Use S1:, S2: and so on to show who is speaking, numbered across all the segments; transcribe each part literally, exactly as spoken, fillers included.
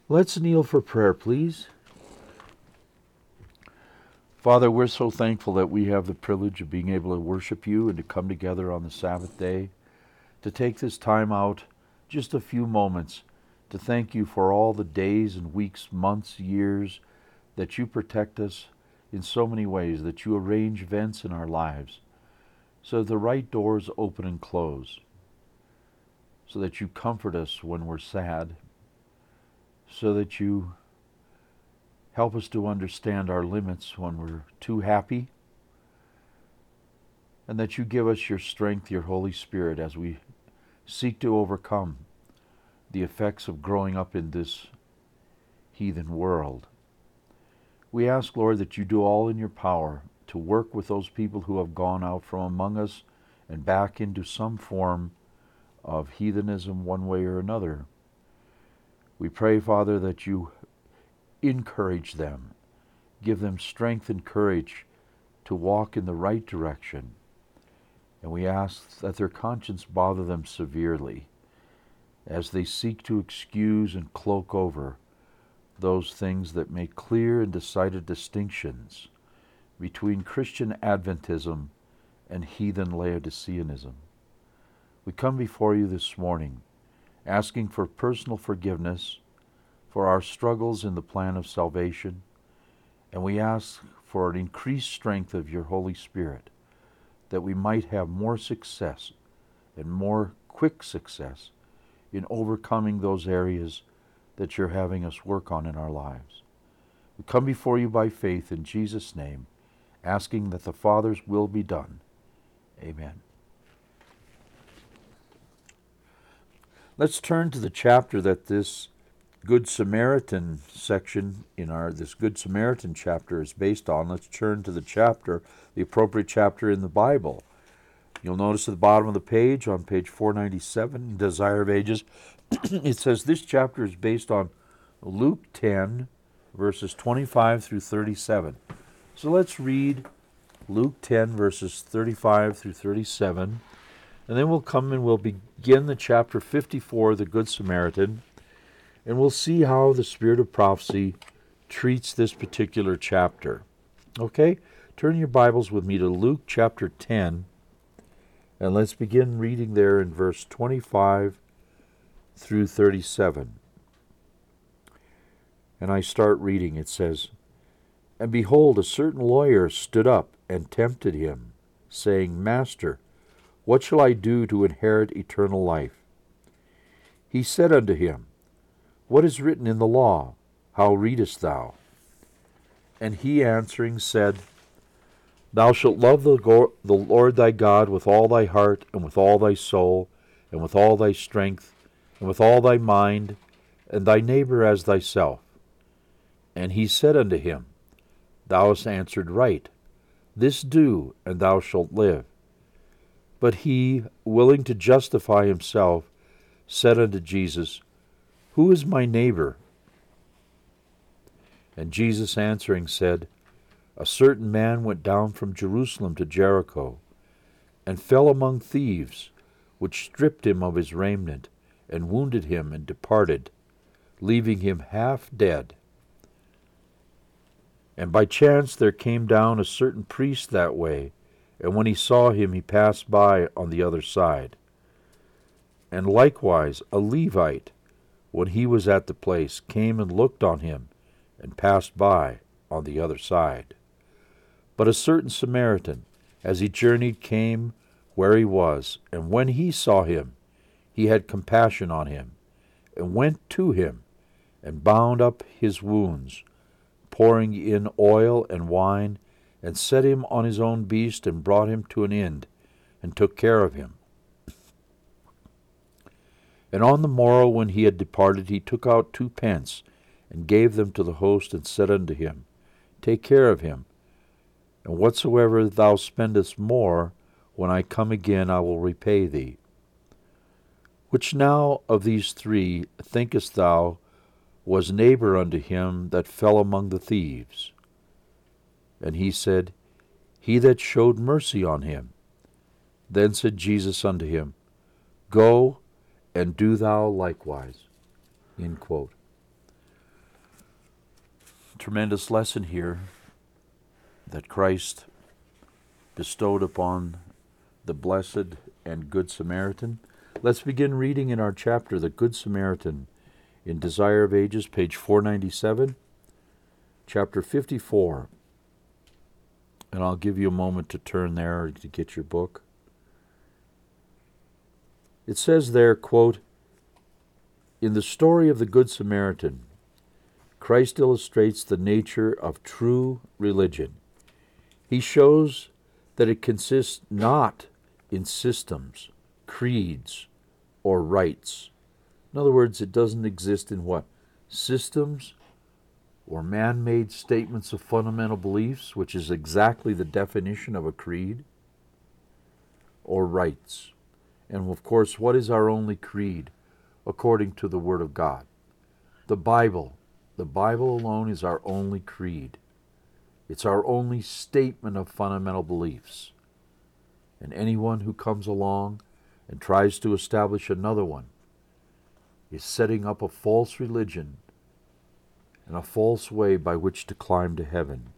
S1: Let's kneel for prayer, please. Father, we're so thankful that we have the privilege of being able to worship you and to come together on the Sabbath day, to take this time out, just a few moments, to thank you for all the days and weeks, months, years that you protect us in so many ways, that you arrange events in our lives so the right doors open and close, so that you comfort us when we're sad, so that you help us to understand our limits when we're too happy, and that you give us your strength, your Holy Spirit, as we seek to overcome the effects of growing up in this heathen world. We ask, Lord, that you do all in your power to work with those people who have gone out from among us and back into some form of heathenism one way or another. We pray, Father, that you encourage them, give them strength and courage to walk in the right direction. And we ask that their conscience bother them severely as they seek to excuse and cloak over those things that make clear and decided distinctions between Christian Adventism and heathen Laodiceanism. We come before you this morning asking for personal forgiveness for our struggles in the plan of salvation, and we ask for an increased strength of your Holy Spirit, that we might have more success and more quick success in overcoming those areas that you're having us work on in our lives. We come before you by faith in Jesus' name, asking that the Father's will be done. Amen. Let's turn to the chapter that this Good Samaritan section in our, this Good Samaritan chapter is based on. Let's turn to the chapter, the appropriate chapter in the Bible. You'll notice at the bottom of the page, on page four ninety-seven, Desire of Ages, it says this chapter is based on Luke ten, verses twenty-five through thirty-seven. So let's read Luke ten, verses thirty-five through thirty-seven, and then we'll come and we'll begin the chapter fifty-four, the Good Samaritan, and we'll see how the Spirit of prophecy treats this particular chapter. Okay? Turn your Bibles with me to Luke chapter ten, and let's begin reading there in verse twenty-five through thirty-seven. And I start reading. It says, "And behold, a certain lawyer stood up and tempted him, saying, Master, what shall I do to inherit eternal life? He said unto him, What is written in the law? How readest thou? And he answering said, Thou shalt love the Lord thy God with all thy heart, and with all thy soul, and with all thy strength, and with all thy mind, and thy neighbor as thyself. And he said unto him, Thou hast answered right. This do, and thou shalt live. But he, willing to justify himself, said unto Jesus, Who is my neighbor? And Jesus answering said, A certain man went down from Jerusalem to Jericho, and fell among thieves, which stripped him of his raiment, and wounded him, and departed, leaving him half dead. And by chance there came down a certain priest that way, and when he saw him, he passed by on the other side. And likewise a Levite, when he was at the place, came and looked on him, and passed by on the other side. But a certain Samaritan, as he journeyed, came where he was, and when he saw him, he had compassion on him, and went to him, and bound up his wounds, pouring in oil and wine, and set him on his own beast, and brought him to an inn, and took care of him. And on the morrow when he had departed, he took out two pence, and gave them to the host, and said unto him, Take care of him, and whatsoever thou spendest more, when I come again I will repay thee. Which now of these three thinkest thou was neighbor unto him that fell among the thieves? And he said, He that showed mercy on him. Then said Jesus unto him, Go, and do thou likewise. End quote. tremendous lesson here that Christ bestowed upon the blessed and Good Samaritan. Let's begin reading in our chapter, The Good Samaritan, in Desire of Ages, page four ninety-seven, chapter fifty-four. And I'll give you a moment to turn there to get your book. It says there, quote, "In the story of the Good Samaritan, Christ illustrates the nature of true religion. He shows that it consists not in systems, creeds, or rites." In other words, it doesn't exist in what? Systems or man-made statements of fundamental beliefs, which is exactly the definition of a creed, or rites. And of course, what is our only creed according to the Word of God? The Bible. The Bible alone is our only creed. It's our only statement of fundamental beliefs. And anyone who comes along and tries to establish another one is setting up a false religion and a false way by which to climb to heaven.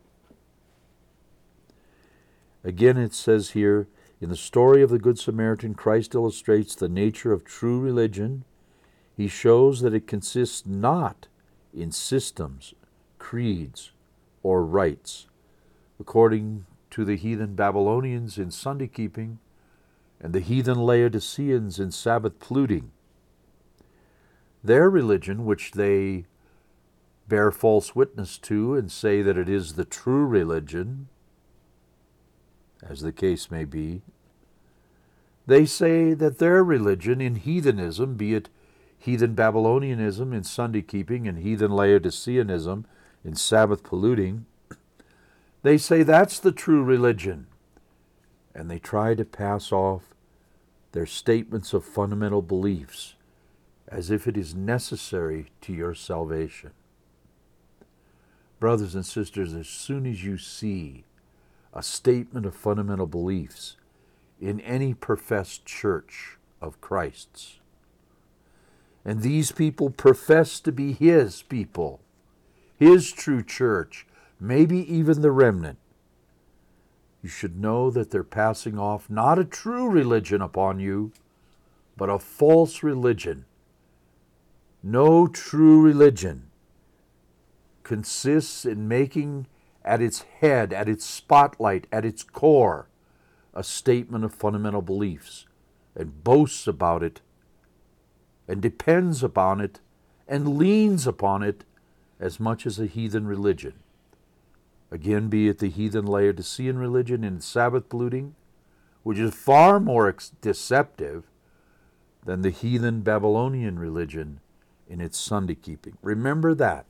S1: Again, it says here, in the story of the Good Samaritan, Christ illustrates the nature of true religion. He shows that it consists not in systems, creeds, or rites, according to the heathen Babylonians in Sunday keeping and the heathen Laodiceans in Sabbath polluting. Their religion, which they bear false witness to and say that it is the true religion, as the case may be, they say that their religion in heathenism, be it heathen Babylonianism in Sunday keeping and heathen Laodiceanism in Sabbath polluting, they say that's the true religion. And they try to pass off their statements of fundamental beliefs as if it is necessary to your salvation. Brothers and sisters, as soon as you see a statement of fundamental beliefs in any professed church of Christ's, and these people profess to be His people, His true church, maybe even the remnant, you should know that they're passing off not a true religion upon you, but a false religion. No true religion consists in making at its head, at its spotlight, at its core, a statement of fundamental beliefs, and boasts about it, and depends upon it, and leans upon it as much as a heathen religion. Again, be it the heathen Laodicean religion in Sabbath polluting, which is far more ex- deceptive than the heathen Babylonian religion in its Sunday keeping. Remember that.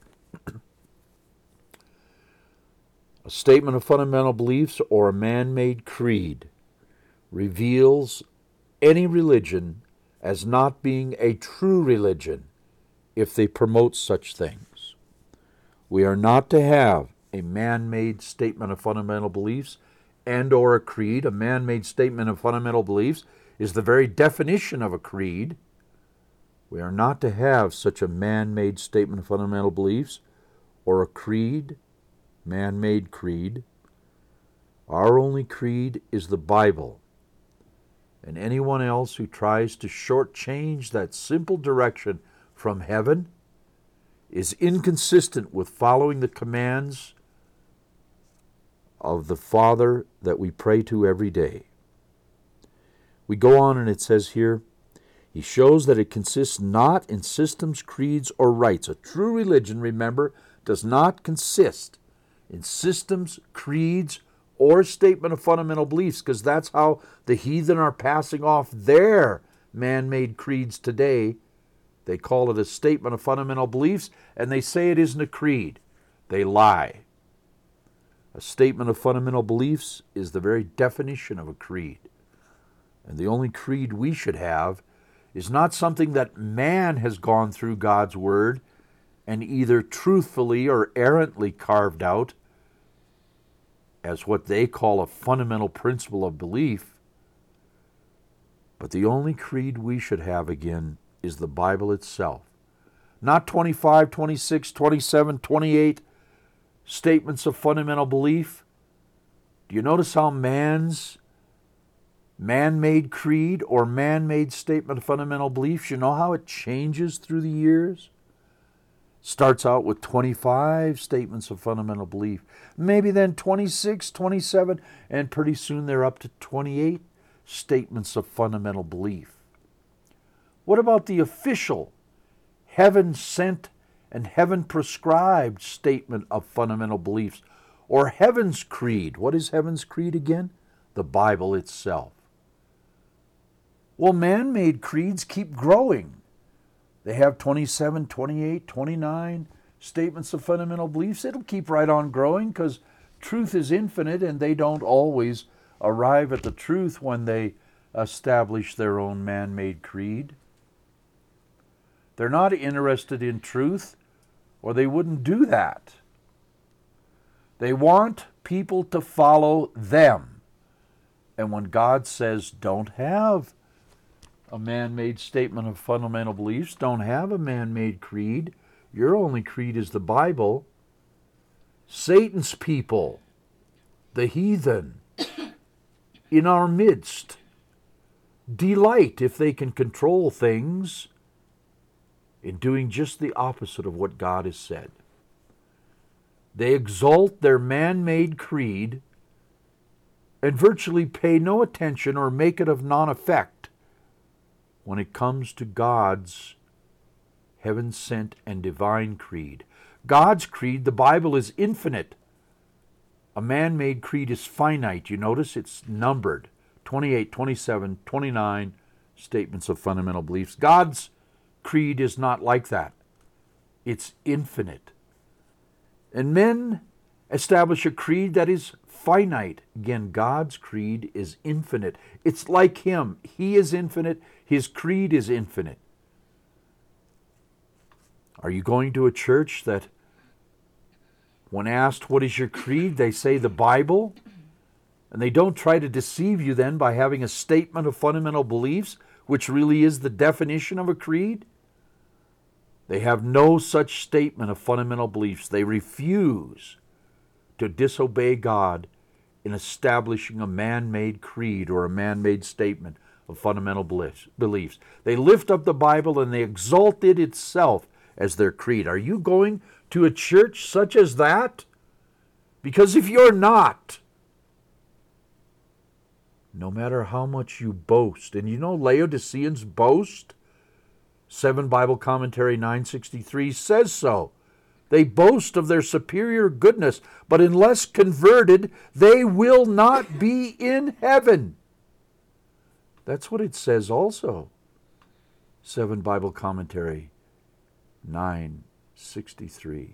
S1: A statement of fundamental beliefs or a man-made creed reveals any religion as not being a true religion if they promote such things. We are not to have a man-made statement of fundamental beliefs and or a creed. A man-made statement of fundamental beliefs is the very definition of a creed. We are not to have such a man-made statement of fundamental beliefs or a creed, man-made creed. Our only creed is the Bible. And anyone else who tries to shortchange that simple direction from heaven is inconsistent with following the commands of the Father that we pray to every day. We go on and it says here, He shows that it consists not in systems, creeds, or rites. A true religion, remember, does not consist in systems, creeds, or statement of fundamental beliefs, because that's how the heathen are passing off their man-made creeds today. They call it a statement of fundamental beliefs, and they say it isn't a creed. They lie. A statement of fundamental beliefs is the very definition of a creed. And the only creed we should have is not something that man has gone through God's Word and either truthfully or errantly carved out as what they call a fundamental principle of belief. But the only creed we should have, again, is the Bible itself. Not twenty-five, twenty-six, twenty-seven, twenty-eight statements of fundamental belief, do you notice how man's man-made creed or man-made statement of fundamental beliefs, you know how it changes through the years? Starts out with twenty-five statements of fundamental belief, maybe then twenty-six, twenty-seven, and pretty soon they're up to twenty-eight statements of fundamental belief. What about the official, heaven-sent and heaven-prescribed statement of fundamental beliefs, or Heaven's Creed? What is Heaven's Creed again? The Bible itself. Well, man-made creeds keep growing. They have twenty-seven, twenty-eight, twenty-nine statements of fundamental beliefs. It'll keep right on growing because truth is infinite and they don't always arrive at the truth when they establish their own man-made creed. They're not interested in truth or they wouldn't do that. They want people to follow them. And when God says, don't have a man-made statement of fundamental beliefs, don't have a man-made creed, your only creed is the Bible, Satan's people, the heathen, in our midst, delight, if they can control things, in doing just the opposite of what God has said. They exalt their man-made creed and virtually pay no attention or make it of non-effect when it comes to God's heaven-sent and divine creed. God's creed, the Bible, is infinite. A man-made creed is finite. You notice it's numbered. twenty-eight, twenty-seven, twenty-nine statements of fundamental beliefs. God's creed is not like that. It's infinite. And men establish a creed that is finite. Again, God's creed is infinite. It's like Him. He is infinite. His creed is infinite. Are you going to a church that, when asked, what is your creed, they say the Bible? And they don't try to deceive you then by having a statement of fundamental beliefs, which really is the definition of a creed? They have no such statement of fundamental beliefs. They refuse to disobey God in establishing a man-made creed or a man-made statement of fundamental beliefs. They lift up the Bible and they exalt it itself as their creed. Are you going to a church such as that? Because if you're not, no matter how much you boast, and you know Laodiceans boast, seven Bible Commentary nine sixty-three says so. They boast of their superior goodness, but unless converted, they will not be in heaven. That's what it says also. seven Bible Commentary nine sixty-three.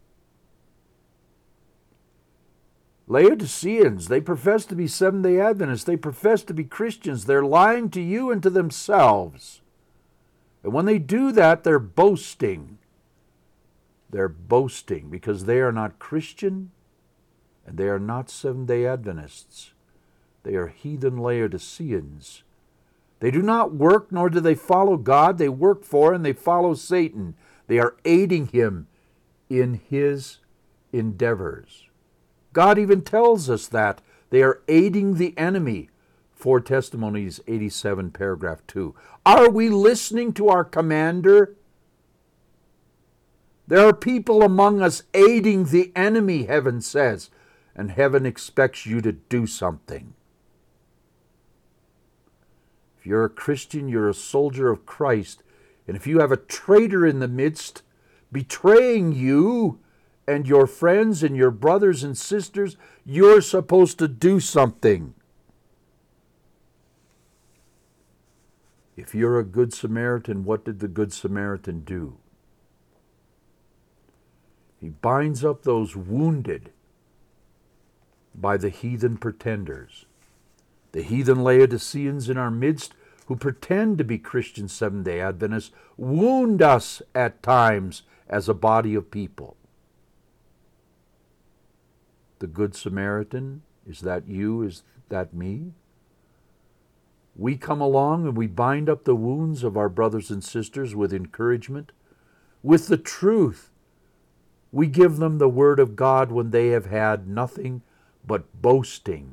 S1: Laodiceans, they profess to be Seventh-day Adventists. They profess to be Christians. They're lying to you and to themselves. And when they do that, they're boasting. They're boasting because they are not Christian and they are not Seventh-day Adventists. They are heathen Laodiceans. They do not work, nor do they follow God. They work for and they follow Satan. They are aiding him in his endeavors. God even tells us that they are aiding the enemy. Four Testimonies eighty-seven, paragraph two. Are we listening to our commander? There are people among us aiding the enemy, heaven says, and heaven expects you to do something. If you're a Christian, you're a soldier of Christ, and if you have a traitor in the midst, betraying you and your friends and your brothers and sisters, you're supposed to do something. If you're a Good Samaritan, what did the Good Samaritan do? He binds up those wounded by the heathen pretenders. The heathen Laodiceans in our midst who pretend to be Christian Seventh-day Adventists wound us at times as a body of people. The Good Samaritan, is that you? Is that me? We come along and we bind up the wounds of our brothers and sisters with encouragement, with the truth, We give them the word of God when they have had nothing but boasting.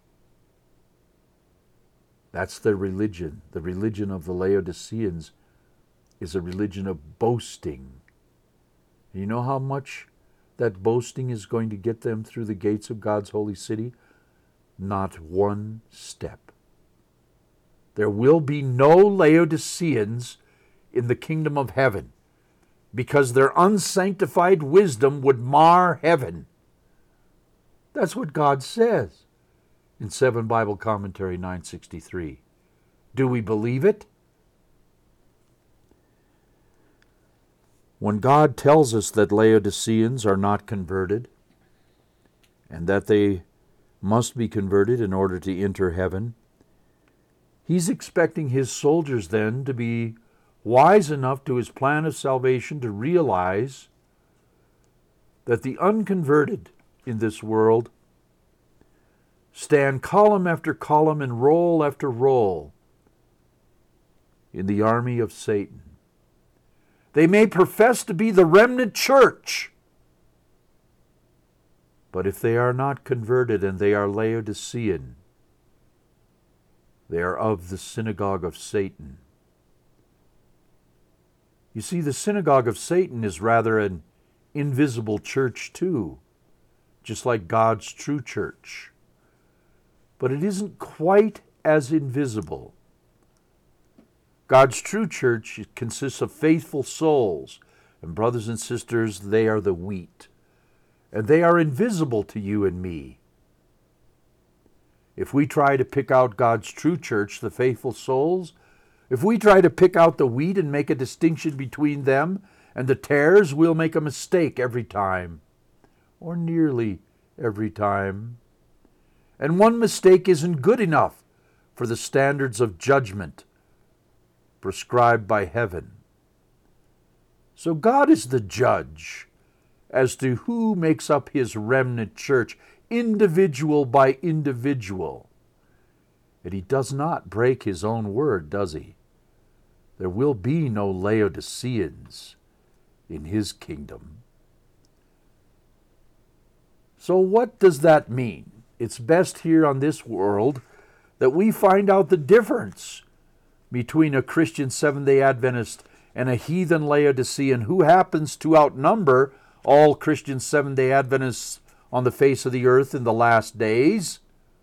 S1: That's their religion. The religion of the Laodiceans is a religion of boasting. You know how much that boasting is going to get them through the gates of God's holy city? Not one step. There will be no Laodiceans in the kingdom of heaven, because their unsanctified wisdom would mar heaven. That's what God says in seven Bible Commentary nine sixty-three. Do we believe it? When God tells us that Laodiceans are not converted, and that they must be converted in order to enter heaven, He's expecting His soldiers then to be wise enough to His plan of salvation to realize that the unconverted in this world stand column after column and roll after roll in the army of Satan. They may profess to be the remnant church, but if they are not converted and they are Laodicean, they are of the synagogue of Satan. You see, the synagogue of Satan is rather an invisible church too, just like God's true church. But it isn't quite as invisible. God's true church consists of faithful souls, and brothers and sisters, they are the wheat, and they are invisible to you and me. If we try to pick out God's true church, the faithful souls, if we try to pick out the wheat and make a distinction between them and the tares, we'll make a mistake every time, or nearly every time. And one mistake isn't good enough for the standards of judgment prescribed by heaven. So God is the judge as to who makes up His remnant church, individual by individual. And He does not break His own word, does He? There will be no Laodiceans in His kingdom. So what does that mean? It's best here on this world that we find out the difference between a Christian Seventh-day Adventist and a heathen Laodicean who happens to outnumber all Christian Seventh-day Adventists on the face of the earth in the last days.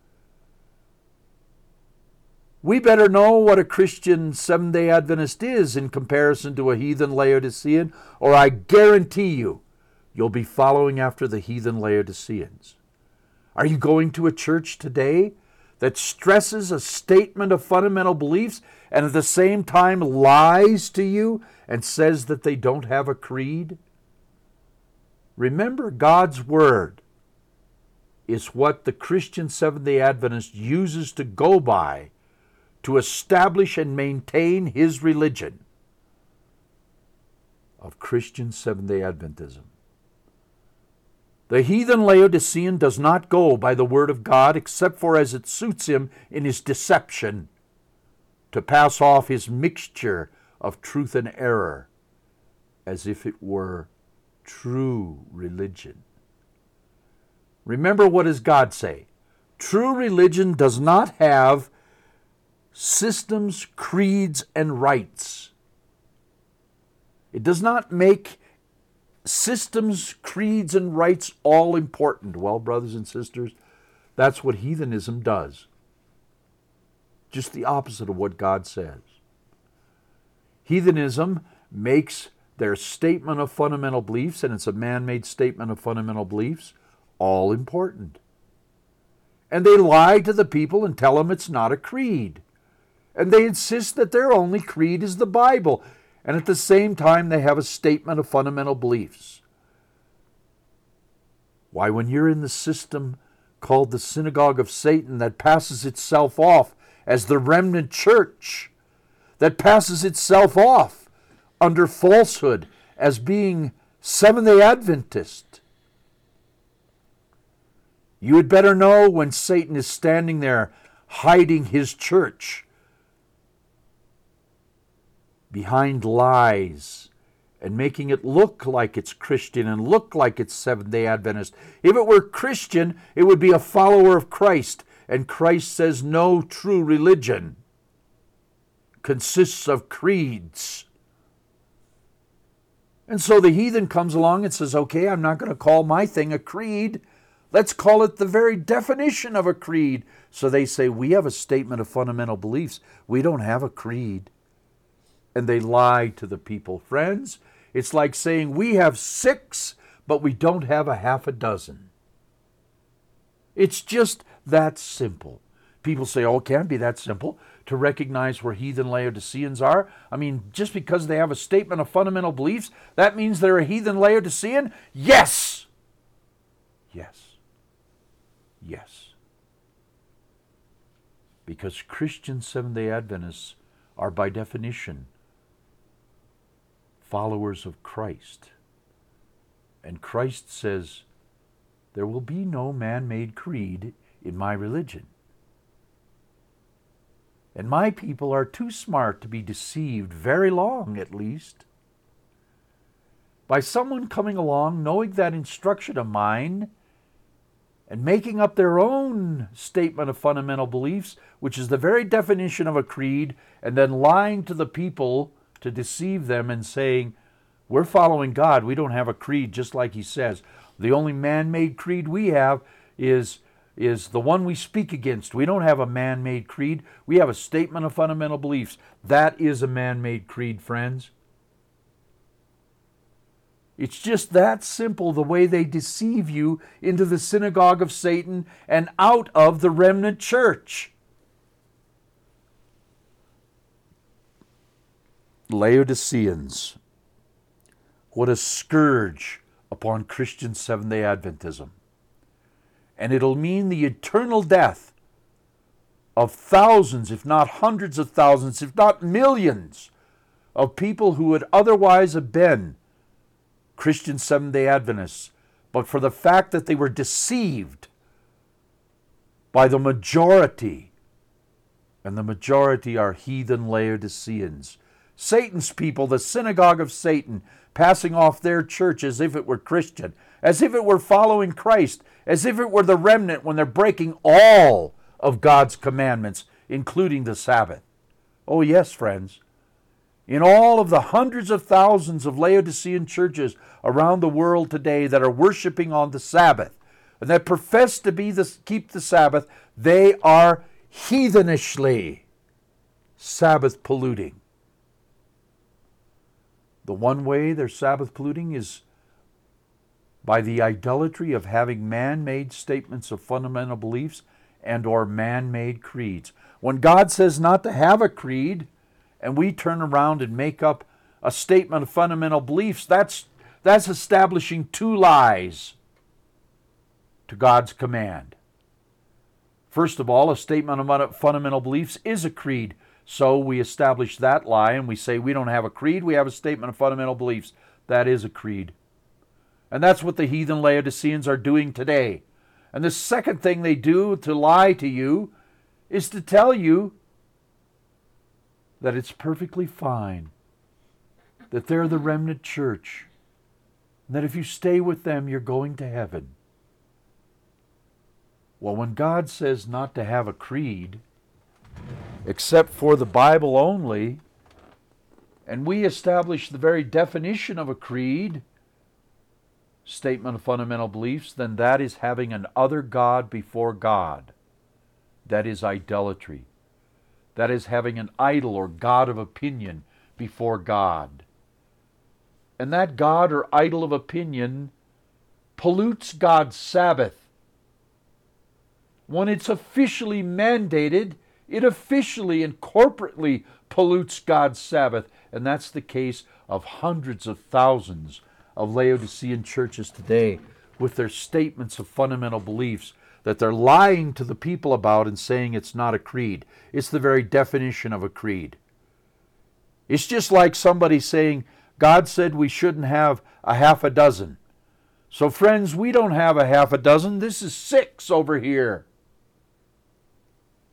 S1: We better know what a Christian Seventh-day Adventist is in comparison to a heathen Laodicean, or I guarantee you, you'll be following after the heathen Laodiceans. Are you going to a church today that stresses a statement of fundamental beliefs and at the same time lies to you and says that they don't have a creed? Remember, God's Word is what the Christian Seventh-day Adventist uses to go by to establish and maintain his religion of Christian Seventh-day Adventism. The heathen Laodicean does not go by the Word of God except for as it suits him in his deception, to pass off his mixture of truth and error as if it were true religion. Remember, what does God say? True religion does not have systems, creeds, and rites. It does not make systems, creeds, and rites all important. Well, brothers and sisters, that's what heathenism does. Just the opposite of what God says. Heathenism makes their statement of fundamental beliefs, and it's a man-made statement of fundamental beliefs, all important. And they lie to the people and tell them it's not a creed. And they insist that their only creed is the Bible. And at the same time, they have a statement of fundamental beliefs. Why, when you're in the system called the synagogue of Satan that passes itself off as the remnant church, that passes itself off under falsehood as being Seventh-day Adventist, you had better know when Satan is standing there hiding his church behind lies and making it look like it's Christian and look like it's Seventh-day Adventist. If it were Christian, it would be a follower of Christ. And Christ says no true religion consists of creeds. And so the heathen comes along and says, okay, I'm not going to call my thing a creed. Let's call it the very definition of a creed. So they say, we have a statement of fundamental beliefs. We don't have a creed. And they lie to the people. Friends, it's like saying we have six, but we don't have a half a dozen. It's just that simple. People say, oh, it can't be that simple to recognize where heathen Laodiceans are. I mean, just because they have a statement of fundamental beliefs, that means they're a heathen Laodicean? Yes! Yes. Yes. Because Christian Seventh-day Adventists are by definition followers of Christ. And Christ says, there will be no man-made creed in my religion. And my people are too smart to be deceived, very long at least, by someone coming along, knowing that instruction of mine, and making up their own statement of fundamental beliefs, which is the very definition of a creed, and then lying to the people to deceive them and saying, we're following God, we don't have a creed, just like he says. The only man-made creed we have is, is the one we speak against. We don't have a man-made creed. We have a statement of fundamental beliefs. That is a man-made creed, friends. It's just that simple, the way they deceive you into the synagogue of Satan and out of the remnant church. Laodiceans, what a scourge upon Christian Seventh-day Adventism. And it'll mean the eternal death of thousands, if not hundreds of thousands, if not millions, of people who would otherwise have been Christian Seventh-day Adventists, but for the fact that they were deceived by the majority, and the majority are heathen Laodiceans, Satan's people, the synagogue of Satan, passing off their church as if it were Christian, as if it were following Christ, as if it were the remnant when they're breaking all of God's commandments, including the Sabbath. Oh yes, friends. In all of the hundreds of thousands of Laodicean churches around the world today that are worshiping on the Sabbath, and that profess to be the, keep the Sabbath, they are heathenishly Sabbath polluting. The one way they're Sabbath polluting is by the idolatry of having man-made statements of fundamental beliefs and or man-made creeds. When God says not to have a creed, and we turn around and make up a statement of fundamental beliefs, that's, that's establishing two lies to God's command. First of all, a statement of fundamental beliefs is a creed. So we establish that lie and we say we don't have a creed, we have a statement of fundamental beliefs. That is a creed. And that's what the heathen Laodiceans are doing today. And the second thing they do to lie to you is to tell you that it's perfectly fine, that they're the remnant church, and that if you stay with them, you're going to heaven. Well, when God says not to have a creed, except for the Bible only, and we establish the very definition of a creed, statement of fundamental beliefs, then that is having an other God before God. That is idolatry. That is having an idol or God of opinion before God. And that God or idol of opinion pollutes God's Sabbath. When it's officially mandated, it officially and corporately pollutes God's Sabbath. And that's the case of hundreds of thousands of Laodicean churches today with their statements of fundamental beliefs that they're lying to the people about and saying it's not a creed. It's the very definition of a creed. It's just like somebody saying, God said we shouldn't have a half a dozen. So friends, we don't have a half a dozen. This is six over here.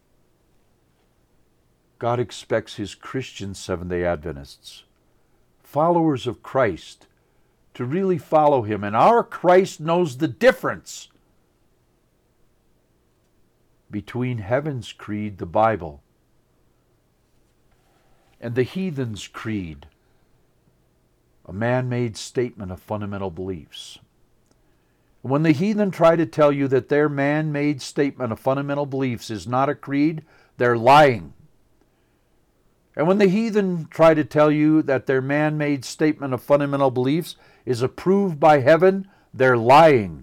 S1: God expects his Christian Seventh-day Adventists, followers of Christ, to really follow him. And our Christ knows the difference between heaven's creed, the Bible, and the heathen's creed, a man-made statement of fundamental beliefs. When the heathen try to tell you that their man-made statement of fundamental beliefs is not a creed, they're lying. And when the heathen try to tell you that their man-made statement of fundamental beliefs is approved by heaven, they're lying.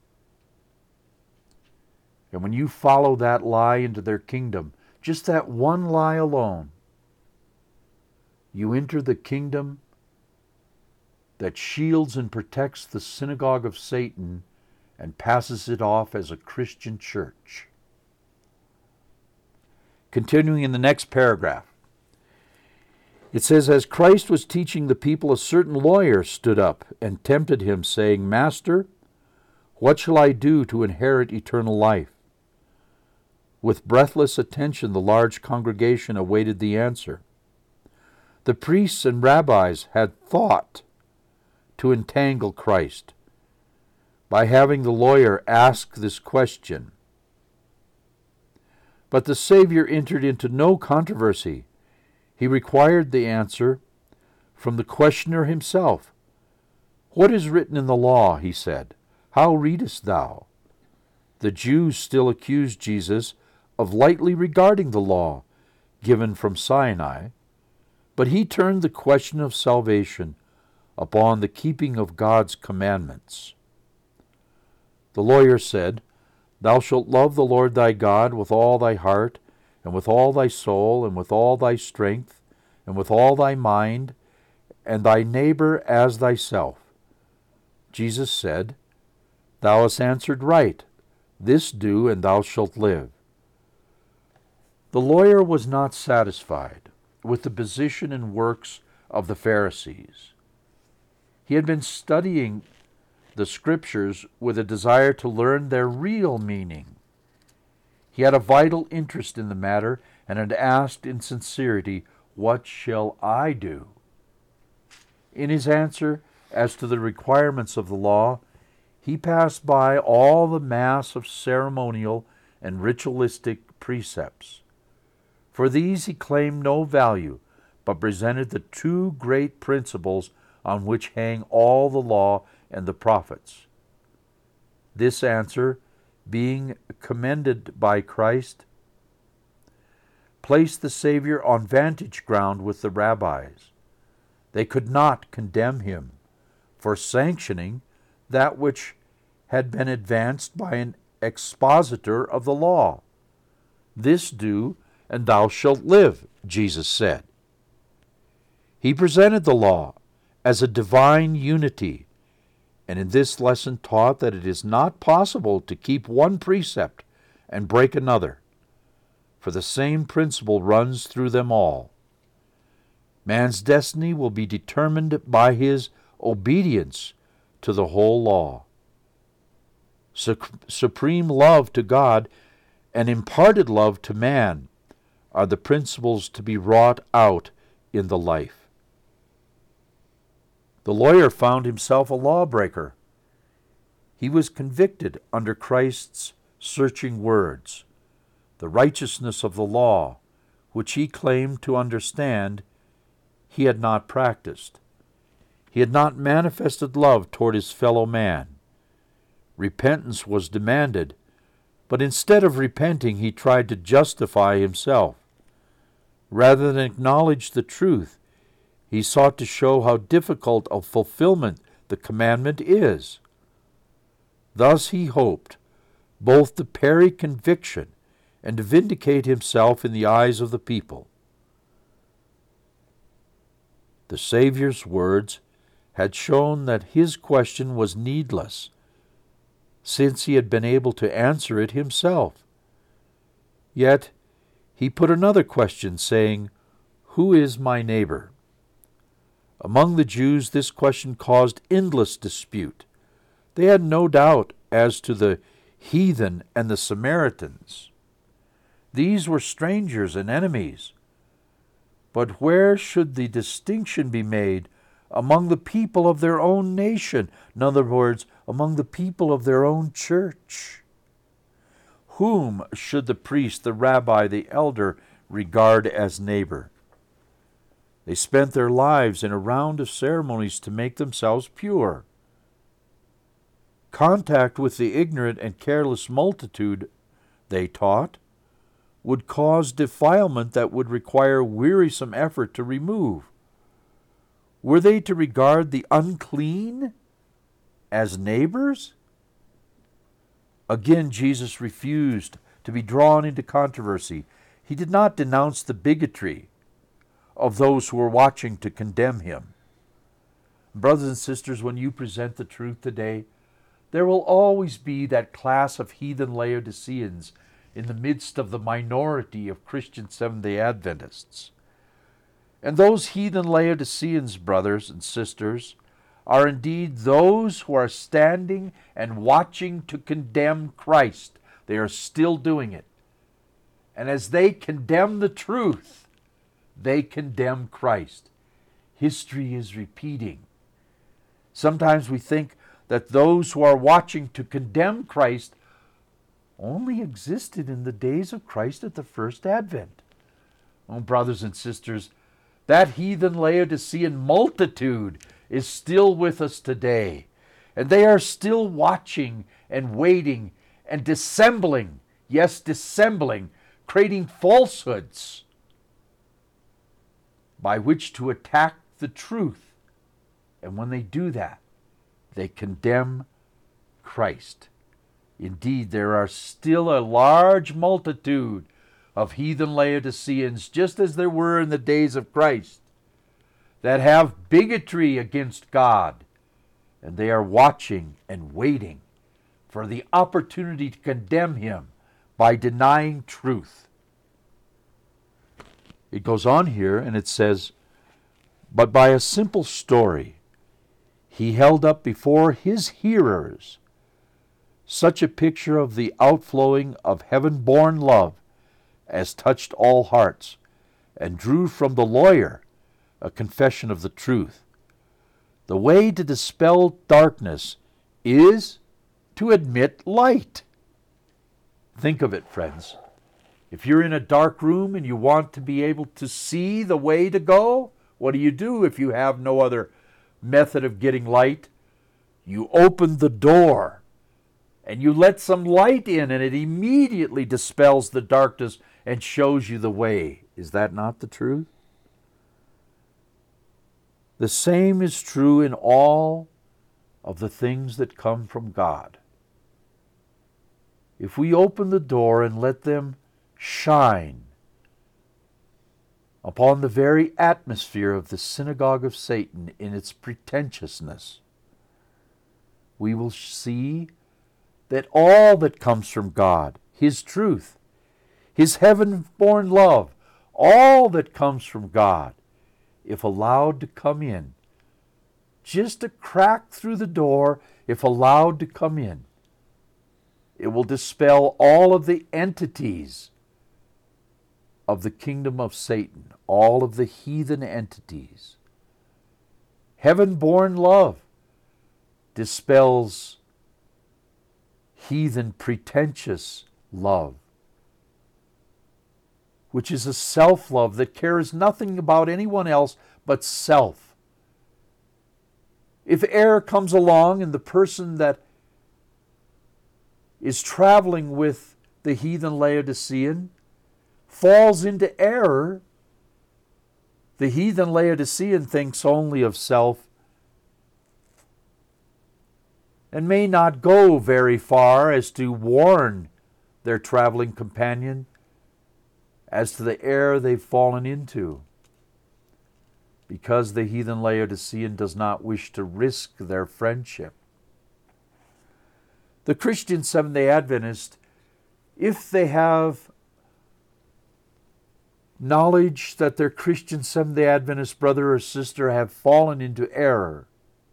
S1: And when you follow that lie into their kingdom, just that one lie alone, you enter the kingdom that shields and protects the synagogue of Satan and passes it off as a Christian church. Continuing in the next paragraph, it says, as Christ was teaching the people, a certain lawyer stood up and tempted him, saying, Master, what shall I do to inherit eternal life? With breathless attention, the large congregation awaited the answer. The priests and rabbis had thought to entangle Christ by having the lawyer ask this question. But the Savior entered into no controversy. He required the answer from the questioner himself. What is written in the law, he said. How readest thou? The Jews still accused Jesus of lightly regarding the law given from Sinai, but he turned the question of salvation upon the keeping of God's commandments. The lawyer said, Thou shalt love the Lord thy God with all thy heart, and with all thy soul, and with all thy strength, and with all thy mind, and thy neighbor as thyself. Jesus said, Thou hast answered right. This do, and thou shalt live. The lawyer was not satisfied with the position and works of the Pharisees. He had been studying the Scriptures with a desire to learn their real meaning. He had a vital interest in the matter and had asked in sincerity, What shall I do? In his answer as to the requirements of the law, he passed by all the mass of ceremonial and ritualistic precepts. For these he claimed no value, but presented the two great principles on which hang all the law and the prophets. This answer, being commended by Christ, placed the Savior on vantage ground with the rabbis. They could not condemn him for sanctioning that which had been advanced by an expositor of the law. This do, and thou shalt live, Jesus said. He presented the law as a divine unity, and in this lesson taught that it is not possible to keep one precept and break another, for the same principle runs through them all. Man's destiny will be determined by his obedience to the whole law. Su- supreme love to God and imparted love to man are the principles to be wrought out in the life. The lawyer found himself a lawbreaker. He was convicted under Christ's searching words. The righteousness of the law, which he claimed to understand, he had not practiced. He had not manifested love toward his fellow man. Repentance was demanded, but instead of repenting, he tried to justify himself. Rather than acknowledge the truth, he sought to show how difficult of fulfillment the commandment is. Thus he hoped both to parry conviction and to vindicate himself in the eyes of the people. The Savior's words had shown that his question was needless, since he had been able to answer it himself. Yet he put another question, saying, Who is my neighbor? Among the Jews, this question caused endless dispute. They had no doubt as to the heathen and the Samaritans. These were strangers and enemies. But where should the distinction be made among the people of their own nation. In other words, among the people of their own church. Whom should the priest, the rabbi, the elder regard as neighbor? They spent their lives in a round of ceremonies to make themselves pure. Contact with the ignorant and careless multitude, they taught, would cause defilement that would require wearisome effort to remove. Were they to regard the unclean as neighbors? Again, Jesus refused to be drawn into controversy. He did not denounce the bigotry of those who were watching to condemn him. Brothers and sisters, when you present the truth today, there will always be that class of heathen Laodiceans in the midst of the minority of Christian Seventh-day Adventists. And those heathen Laodiceans, brothers and sisters, are indeed those who are standing and watching to condemn Christ. They are still doing it. And as they condemn the truth, they condemn Christ. History is repeating. Sometimes we think that those who are watching to condemn Christ only existed in the days of Christ at the first advent. Oh, brothers and sisters, that heathen Laodicean multitude is still with us today, and they are still watching and waiting and dissembling, yes, dissembling, creating falsehoods by which to attack the truth. And when they do that, they condemn Christ. Indeed, there are still a large multitude of heathen Laodiceans, just as there were in the days of Christ, that have bigotry against God, and they are watching and waiting for the opportunity to condemn him by denying truth. It goes on here and it says, but by a simple story he held up before his hearers such a picture of the outflowing of heaven-born love as touched all hearts, and drew from the lawyer a confession of the truth. The way to dispel darkness is to admit light. Think of it, friends. If you're in a dark room and you want to be able to see the way to go, what do you do if you have no other method of getting light? You open the door and you let some light in, and it immediately dispels the darkness and shows you the way. Is that not the truth? The same is true in all of the things that come from God. If we open the door and let them shine upon the very atmosphere of the synagogue of Satan in its pretentiousness, we will see that all that comes from God, his truth, his heaven-born love, all that comes from God, if allowed to come in, just a crack through the door, if allowed to come in, it will dispel all of the entities of the kingdom of Satan, all of the heathen entities. Heaven-born love dispels heathen pretentious love, which is a self-love that cares nothing about anyone else but self. If error comes along and the person that is traveling with the heathen Laodicean falls into error, the heathen Laodicean thinks only of self and may not go very far as to warn their traveling companion as to the error they've fallen into, because the heathen Laodicean does not wish to risk their friendship. The Christian Seventh-day Adventist, if they have knowledge that their Christian Seventh-day Adventist brother or sister have fallen into error,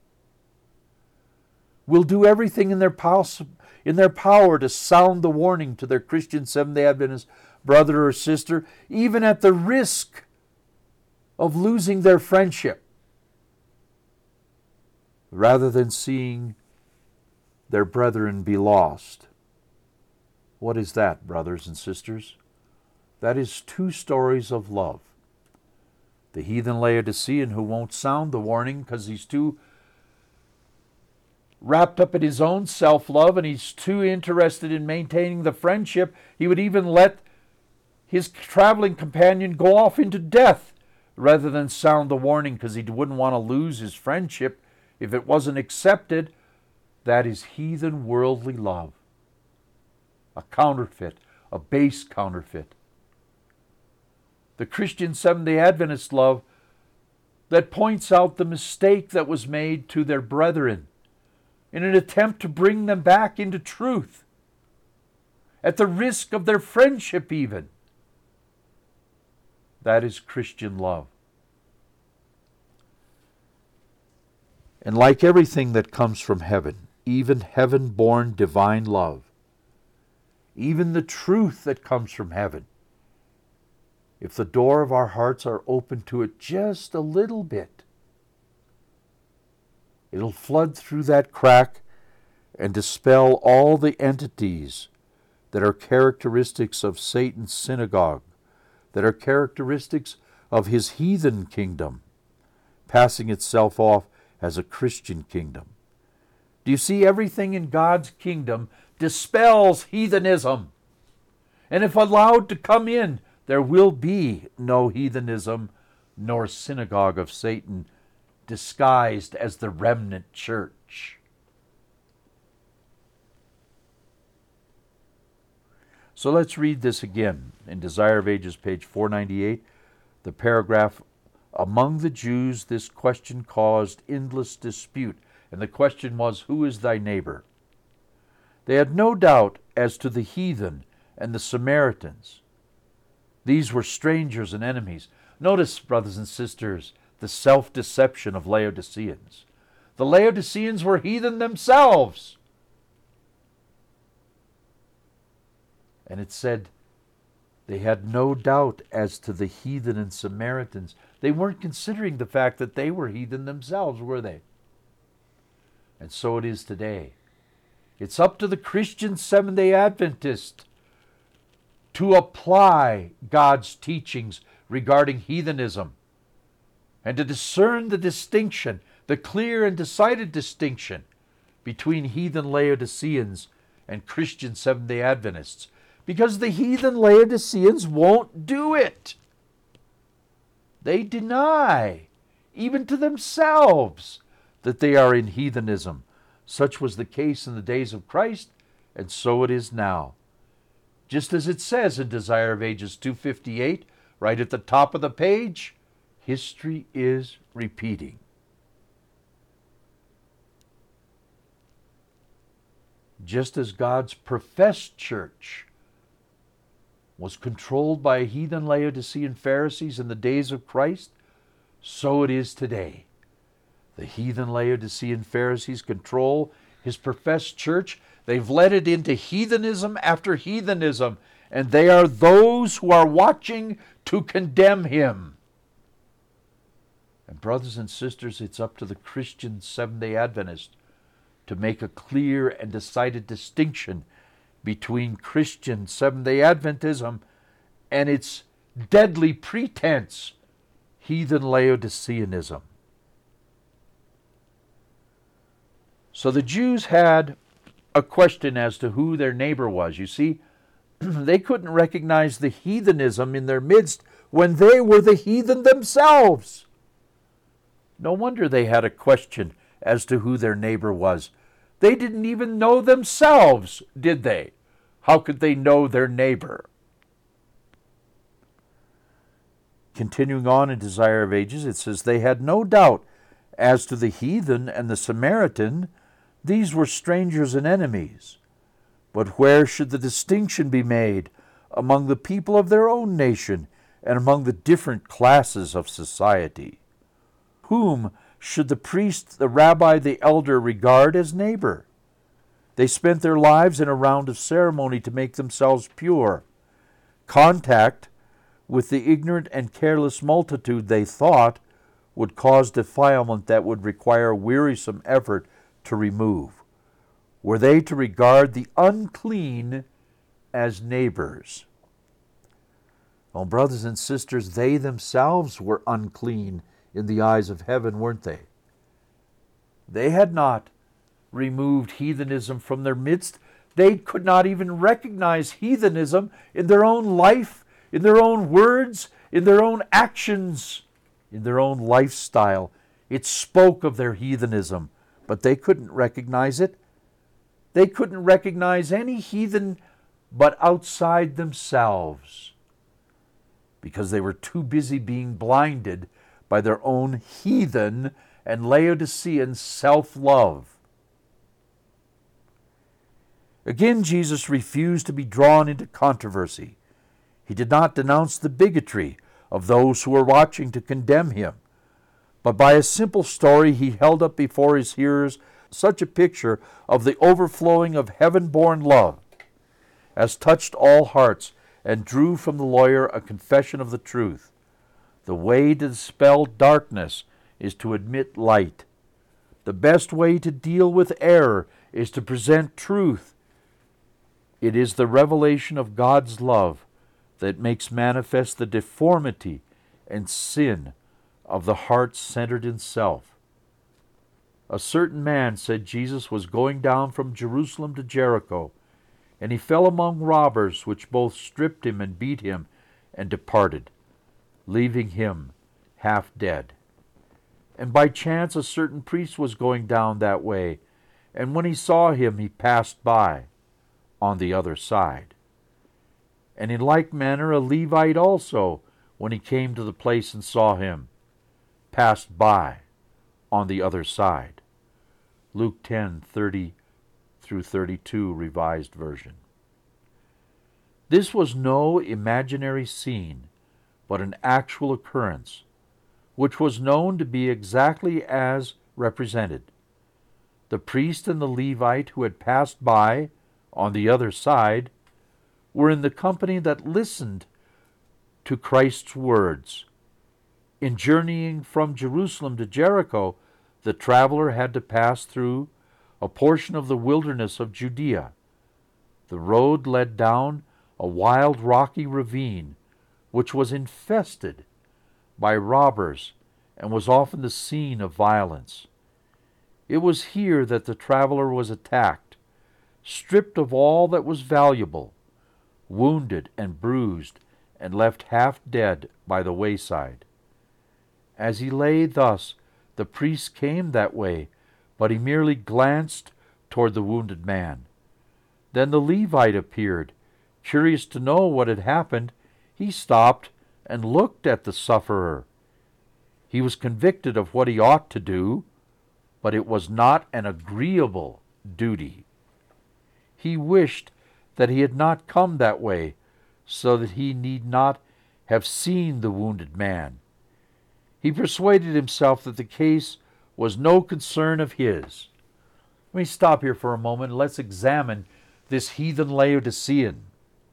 S1: will do everything in their, pow- in their power to sound the warning to their Christian Seventh-day Adventist brother or sister, even at the risk of losing their friendship. rather than seeing their brethren be lost. What is that, brothers and sisters? That is two stories of love. The heathen Laodicean who won't sound the warning because he's too wrapped up in his own self-love and he's too interested in maintaining the friendship, he would even let his traveling companion go off into death rather than sound the warning because he wouldn't want to lose his friendship if it wasn't accepted. That is heathen worldly love. A counterfeit, a base counterfeit. The Christian Seventh-day Adventist love that points out the mistake that was made to their brethren in an attempt to bring them back into truth, at the risk of their friendship even. That is Christian love. And like everything that comes from heaven, even heaven-born divine love, even the truth that comes from heaven, if the door of our hearts are open to it just a little bit, it'll flood through that crack and dispel all the entities that are characteristics of Satan's synagogue, that are characteristics of his heathen kingdom, passing itself off as a Christian kingdom. Do you see, everything in God's kingdom dispels heathenism? And if allowed to come in, there will be no heathenism nor synagogue of Satan disguised as the remnant church. So let's read this again in Desire of Ages, page four ninety-eight, the paragraph, "Among the Jews this question caused endless dispute." And the question was, who is thy neighbor? They had no doubt as to the heathen and the Samaritans. These were strangers and enemies. Notice, brothers and sisters, the self-deception of Laodiceans. The Laodiceans were heathen themselves. And it said they had no doubt as to the heathen and Samaritans. They weren't considering the fact that they were heathen themselves, were they? And so it is today. It's up to the Christian Seventh-day Adventist to apply God's teachings regarding heathenism and to discern the distinction, the clear and decided distinction between heathen Laodiceans and Christian Seventh-day Adventists, because the heathen Laodiceans won't do it. They deny, even to themselves, that they are in heathenism. Such was the case in the days of Christ, and so it is now. Just as it says in Desire of Ages two fifty-eight, right at the top of the page, history is repeating. Just as God's professed church was controlled by heathen Laodicean Pharisees in the days of Christ, so it is today. The heathen Laodicean Pharisees control his professed church. They've led it into heathenism after heathenism, and they are those who are watching to condemn him. And brothers and sisters, it's up to the Christian Seventh-day Adventist to make a clear and decided distinction between Christian Seventh-day Adventism and its deadly pretense, heathen Laodiceanism. So the Jews had a question as to who their neighbor was. You see, they couldn't recognize the heathenism in their midst when they were the heathen themselves. No wonder they had a question as to who their neighbor was. They didn't even know themselves, did they? How could they know their neighbor? Continuing on in Desire of Ages, it says, they had no doubt as to the heathen and the Samaritan. These were strangers and enemies. But where should the distinction be made among the people of their own nation and among the different classes of society? Whom should the priest, the rabbi, the elder regard as neighbor? They spent their lives in a round of ceremony to make themselves pure. Contact with the ignorant and careless multitude, they thought, would cause defilement that would require wearisome effort to remove? Were they to regard the unclean as neighbors? Well, brothers and sisters, they themselves were unclean in the eyes of heaven, weren't they? They had not removed heathenism from their midst. They could not even recognize heathenism in their own life, in their own words, in their own actions, in their own lifestyle. It spoke of their heathenism, but they couldn't recognize it. They couldn't recognize any heathen but outside themselves, because they were too busy being blinded by their own heathen and Laodicean self-love. Again, Jesus refused to be drawn into controversy. He did not denounce the bigotry of those who were watching to condemn him, but by a simple story he held up before his hearers such a picture of the overflowing of heaven-born love as touched all hearts and drew from the lawyer a confession of the truth. The way to dispel darkness is to admit light. The best way to deal with error is to present truth. It is the revelation of God's love that makes manifest the deformity and sin of the heart centered in self. A certain man, said Jesus, was going down from Jerusalem to Jericho, and he fell among robbers, which both stripped him and beat him, and departed, leaving him half dead. And by chance a certain priest was going down that way, and when he saw him, he passed by on the other side. And in like manner a Levite also, when he came to the place and saw him, passed by on the other side. Luke ten, thirty through thirty-two, Revised Version. This was no imaginary scene, but an actual occurrence, which was known to be exactly as represented. The priest and the Levite who had passed by on the other side were in the company that listened to Christ's words. In journeying from Jerusalem to Jericho, the traveler had to pass through a portion of the wilderness of Judea. The road led down a wild rocky ravine, which was infested by robbers and was often the scene of violence. It was here that the traveler was attacked, stripped of all that was valuable, wounded and bruised, and left half dead by the wayside. As he lay thus, the priest came that way, but he merely glanced toward the wounded man. Then the Levite appeared. Curious to know what had happened, he stopped and looked at the sufferer. He was convicted of what he ought to do, but it was not an agreeable duty. He wished that he had not come that way, so that he need not have seen the wounded man. He persuaded himself that the case was no concern of his. Let me stop here for a moment and let's examine this heathen Laodicean,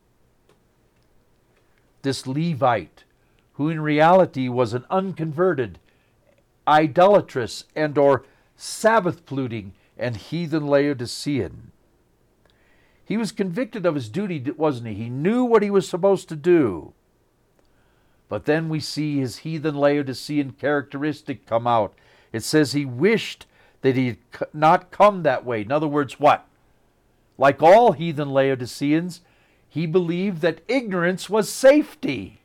S1: this Levite, who in reality was an unconverted, idolatrous, and or Sabbath-polluting and heathen Laodicean. He was convicted of his duty, wasn't he? He knew what he was supposed to do. But then we see his heathen Laodicean characteristic come out. It says he wished that he had not come that way. In other words, what? Like all heathen Laodiceans, he believed that ignorance was safety.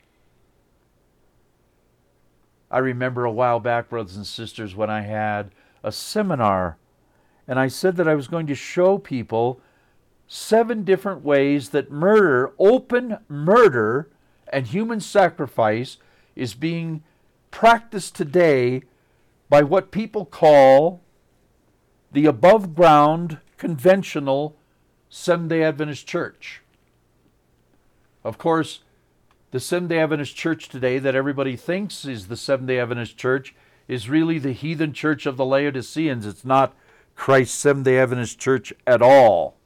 S1: I remember a while back, brothers and sisters, when I had a seminar, and I said that I was going to show people seven different ways that murder, open murder, and human sacrifice is being practiced today by what people call the above-ground conventional Seventh-day Adventist Church. Of course, the Seventh-day Adventist Church today that everybody thinks is the Seventh-day Adventist Church is really the heathen church of the Laodiceans. It's not Christ's Seventh-day Adventist Church at all.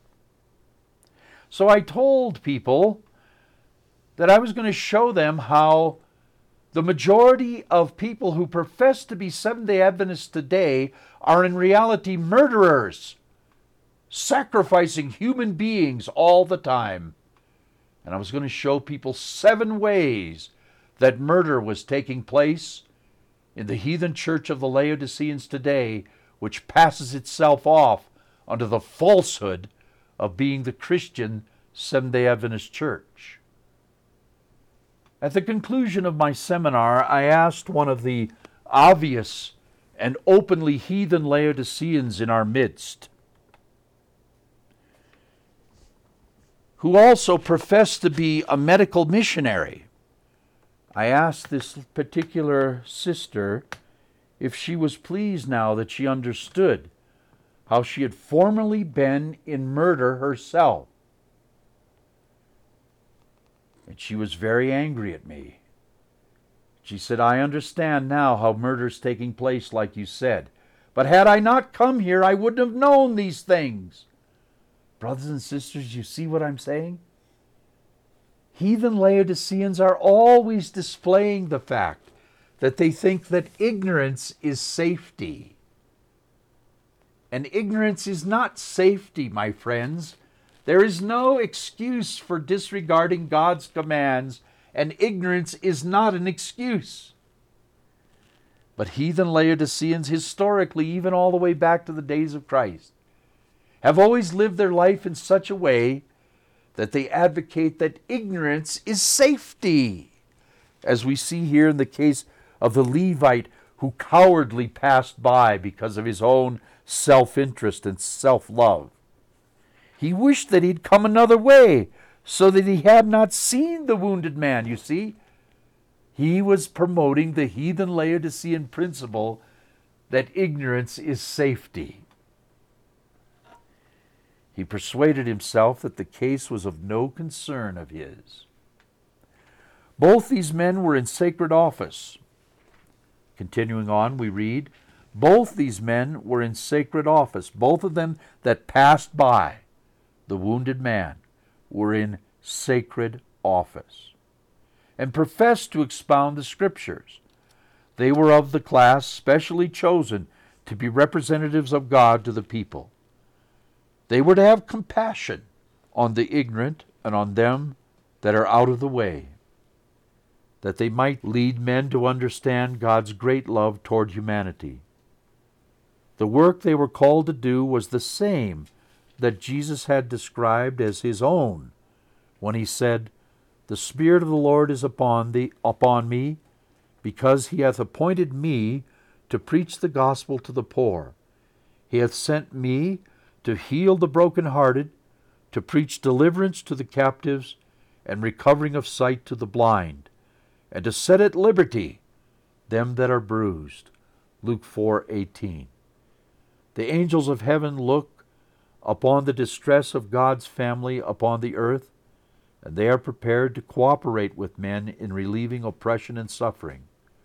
S1: So I told people that I was going to show them how The majority of people who profess to be Seventh-day Adventists today are in reality murderers, sacrificing human beings all the time. And I was going to show people seven ways that murder was taking place in the heathen church of the Laodiceans today, which passes itself off under the falsehood of being the Christian Seventh-day Adventist church. At the conclusion of my seminar, I asked one of the obvious and openly heathen Laodiceans in our midst, who also professed to be a medical missionary. I asked this particular sister if she was pleased now that she understood how she had formerly been in murder herself. And she was very angry at me. She said, "I understand now how murder's taking place like you said. But had I not come here, I wouldn't have known these things." Brothers and sisters, you see what I'm saying? Heathen Laodiceans are always displaying the fact that they think that ignorance is safety. And ignorance is not safety, my friends. There is no excuse for disregarding God's commands, and ignorance is not an excuse. But heathen Laodiceans, historically, even all the way back to the days of Christ, have always lived their life in such a way that they advocate that ignorance is safety, as we see here in the case of the Levite who cowardly passed by because of his own self-interest and self-love. He wished that he'd come another way so that he had not seen the wounded man. You see, he was promoting the heathen Laodicean principle that ignorance is safety. He persuaded himself that the case was of no concern of his. Both these men were in sacred office. Continuing on, we read, both these men were in sacred office. Both of them that passed by the wounded man were in sacred office and professed to expound the Scriptures. They were of the class specially chosen to be representatives of God to the people. They were to have compassion on the ignorant and on them that are out of the way, that they might lead men to understand God's great love toward humanity. The work they were called to do was the same that Jesus had described as his own when he said, "The Spirit of the Lord is upon thee, upon me, because he hath appointed me to preach the gospel to the poor. He hath sent me to heal the brokenhearted, to preach deliverance to the captives, and recovering of sight to the blind, and to set at liberty them that are bruised." Luke four eighteen. The angels of heaven look upon the distress of God's family upon the earth, and they are prepared to cooperate with men in relieving oppression and suffering.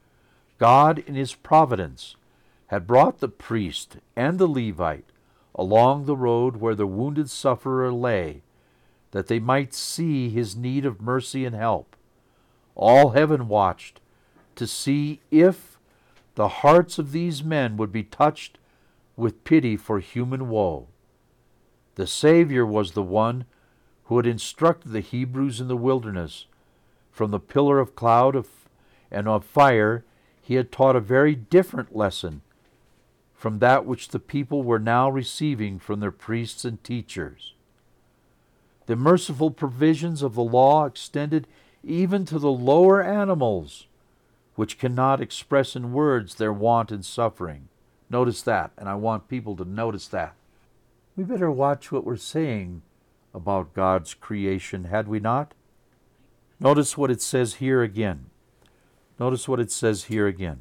S1: God, in his providence, had brought the priest and the Levite along the road where the wounded sufferer lay, that they might see his need of mercy and help. All heaven watched to see if the hearts of these men would be touched with pity for human woe. The Savior was the one who had instructed the Hebrews in the wilderness. From the pillar of cloud of, and of fire he had taught a very different lesson from that which the people were now receiving from their priests and teachers. The merciful provisions of the law extended even to the lower animals, which cannot express in words their want and suffering. Notice that, and I want people to notice that. We better watch what we're saying about God's creation, had we not? Notice what it says here again. Notice what it says here again.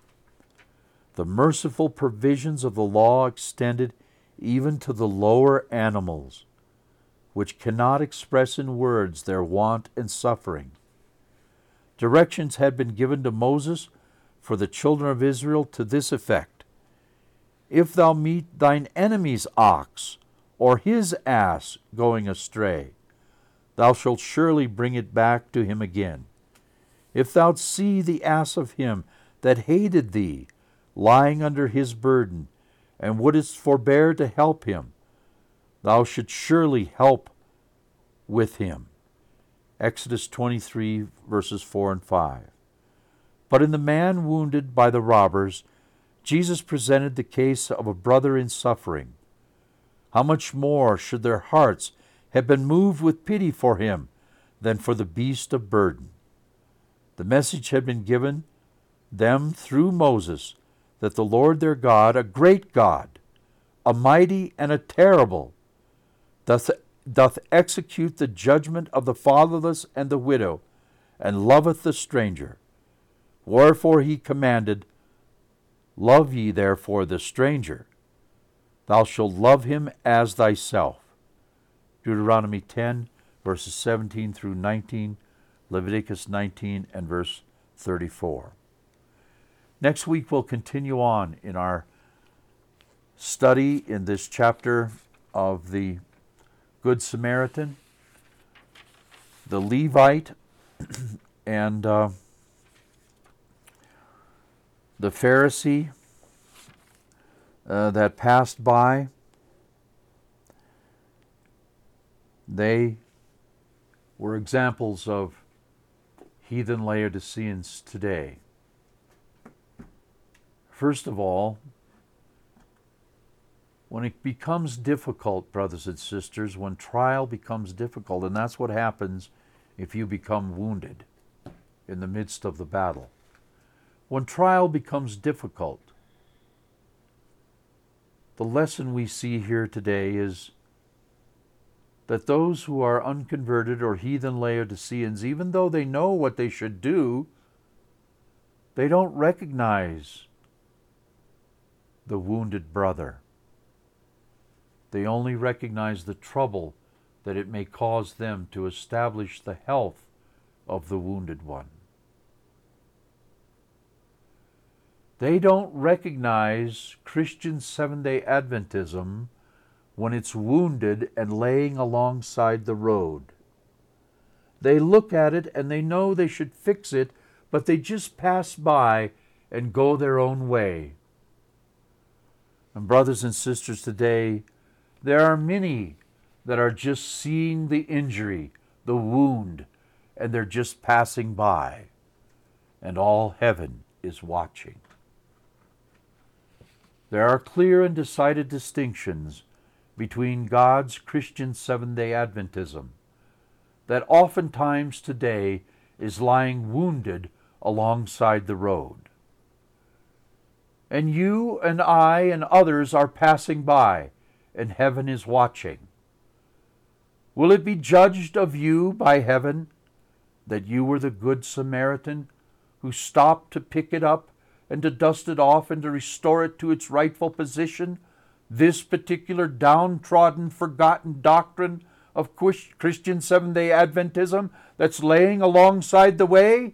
S1: The merciful provisions of the law extended even to the lower animals, which cannot express in words their want and suffering. Directions had been given to Moses for the children of Israel to this effect: "If thou meet thine enemy's ox or his ass going astray, thou shalt surely bring it back to him again. If thou see the ass of him that hated thee, lying under his burden, and wouldest forbear to help him, thou shouldst surely help with him. Exodus twenty-three, verses four and five. But in the man wounded by the robbers, Jesus presented the case of a brother in suffering. How much more should their hearts have been moved with pity for him than for the beast of burden? The message had been given them through Moses that the Lord their God, a great God, a mighty and a terrible, doth, doth execute the judgment of the fatherless and the widow, and loveth the stranger. Wherefore he commanded, Love ye therefore the stranger. Thou shalt love him as thyself. Deuteronomy ten, verses seventeen through nineteen, Leviticus nineteen and verse thirty-four. Next week we'll continue on in our study in this chapter of the Good Samaritan, the Levite, and uh, the Pharisee uh, that passed by. They were examples of heathen Laodiceans today. First of all, when it becomes difficult, brothers and sisters, when trial becomes difficult, and that's what happens if you become wounded in the midst of the battle. When trial becomes difficult, the lesson we see here today is that those who are unconverted or heathen Laodiceans, even though they know what they should do, they don't recognize the wounded brother. They only recognize the trouble that it may cause them to establish the health of the wounded one. They don't recognize Christian Seventh-day Adventism when it's wounded and laying alongside the road. They look at it and they know they should fix it, but they just pass by and go their own way. And brothers and sisters, today, there are many that are just seeing the injury, the wound, and they're just passing by, and all heaven is watching. There are clear and decided distinctions between God's Christian Seventh-day Adventism that oftentimes today is lying wounded alongside the road. And you and I and others are passing by, and heaven is watching. Will it be judged of you by heaven that you were the Good Samaritan who stopped to pick it up and to dust it off and to restore it to its rightful position, this particular downtrodden, forgotten doctrine of Christian Seventh-day Adventism that's laying alongside the way?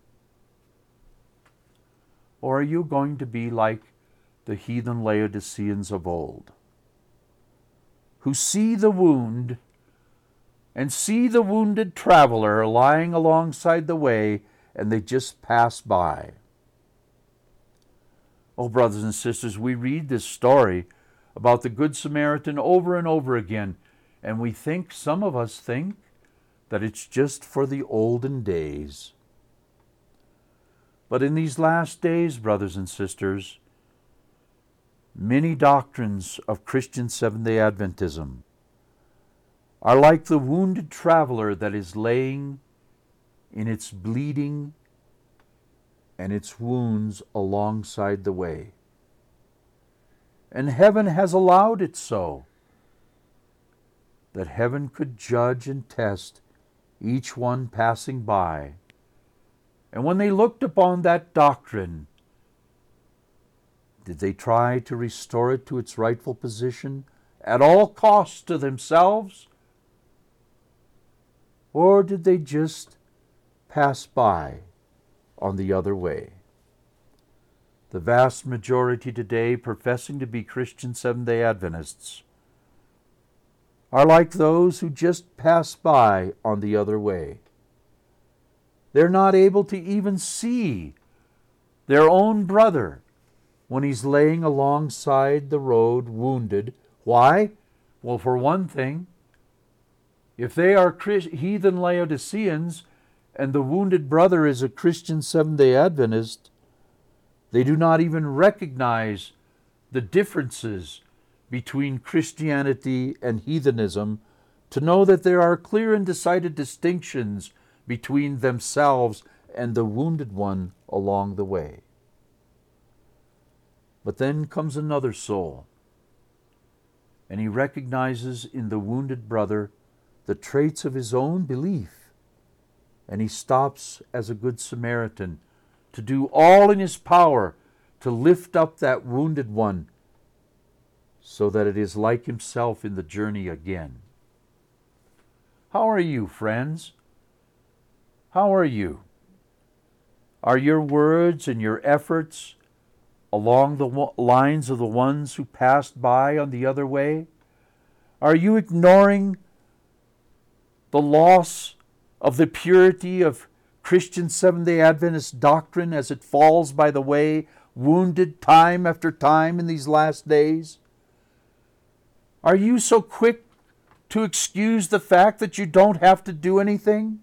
S1: Or are you going to be like the heathen Laodiceans of old, who see the wound and see the wounded traveler lying alongside the way, and they just pass by? Oh, brothers and sisters, we read this story about the Good Samaritan over and over again, and we think, some of us think, that it's just for the olden days. But in these last days, brothers and sisters, many doctrines of Christian Seventh-day Adventism are like the wounded traveler that is laying in its bleeding and its wounds alongside the way. And heaven has allowed it so, that heaven could judge and test each one passing by. And when they looked upon that doctrine, did they try to restore it to its rightful position at all costs to themselves? Or did they just pass by on the other way? The vast majority today, professing to be Christian Seventh-day Adventists, are like those who just pass by on the other way. They're not able to even see their own brother when he's laying alongside the road wounded. Why? Well, for one thing, if they are heathen Laodiceans and the wounded brother is a Christian Seventh-day Adventist, they do not even recognize the differences between Christianity and heathenism to know that there are clear and decided distinctions between themselves and the wounded one along the way. But then comes another soul, and he recognizes in the wounded brother the traits of his own belief, and he stops as a good Samaritan to do all in his power to lift up that wounded one so that it is like himself in the journey again. How are you, friends? How are you? Are your words and your efforts along the lines of the ones who passed by on the other way? Are you ignoring the loss of the purity of Christian Seventh-day Adventist doctrine as it falls by the way, wounded time after time in these last days? Are you so quick to excuse the fact that you don't have to do anything?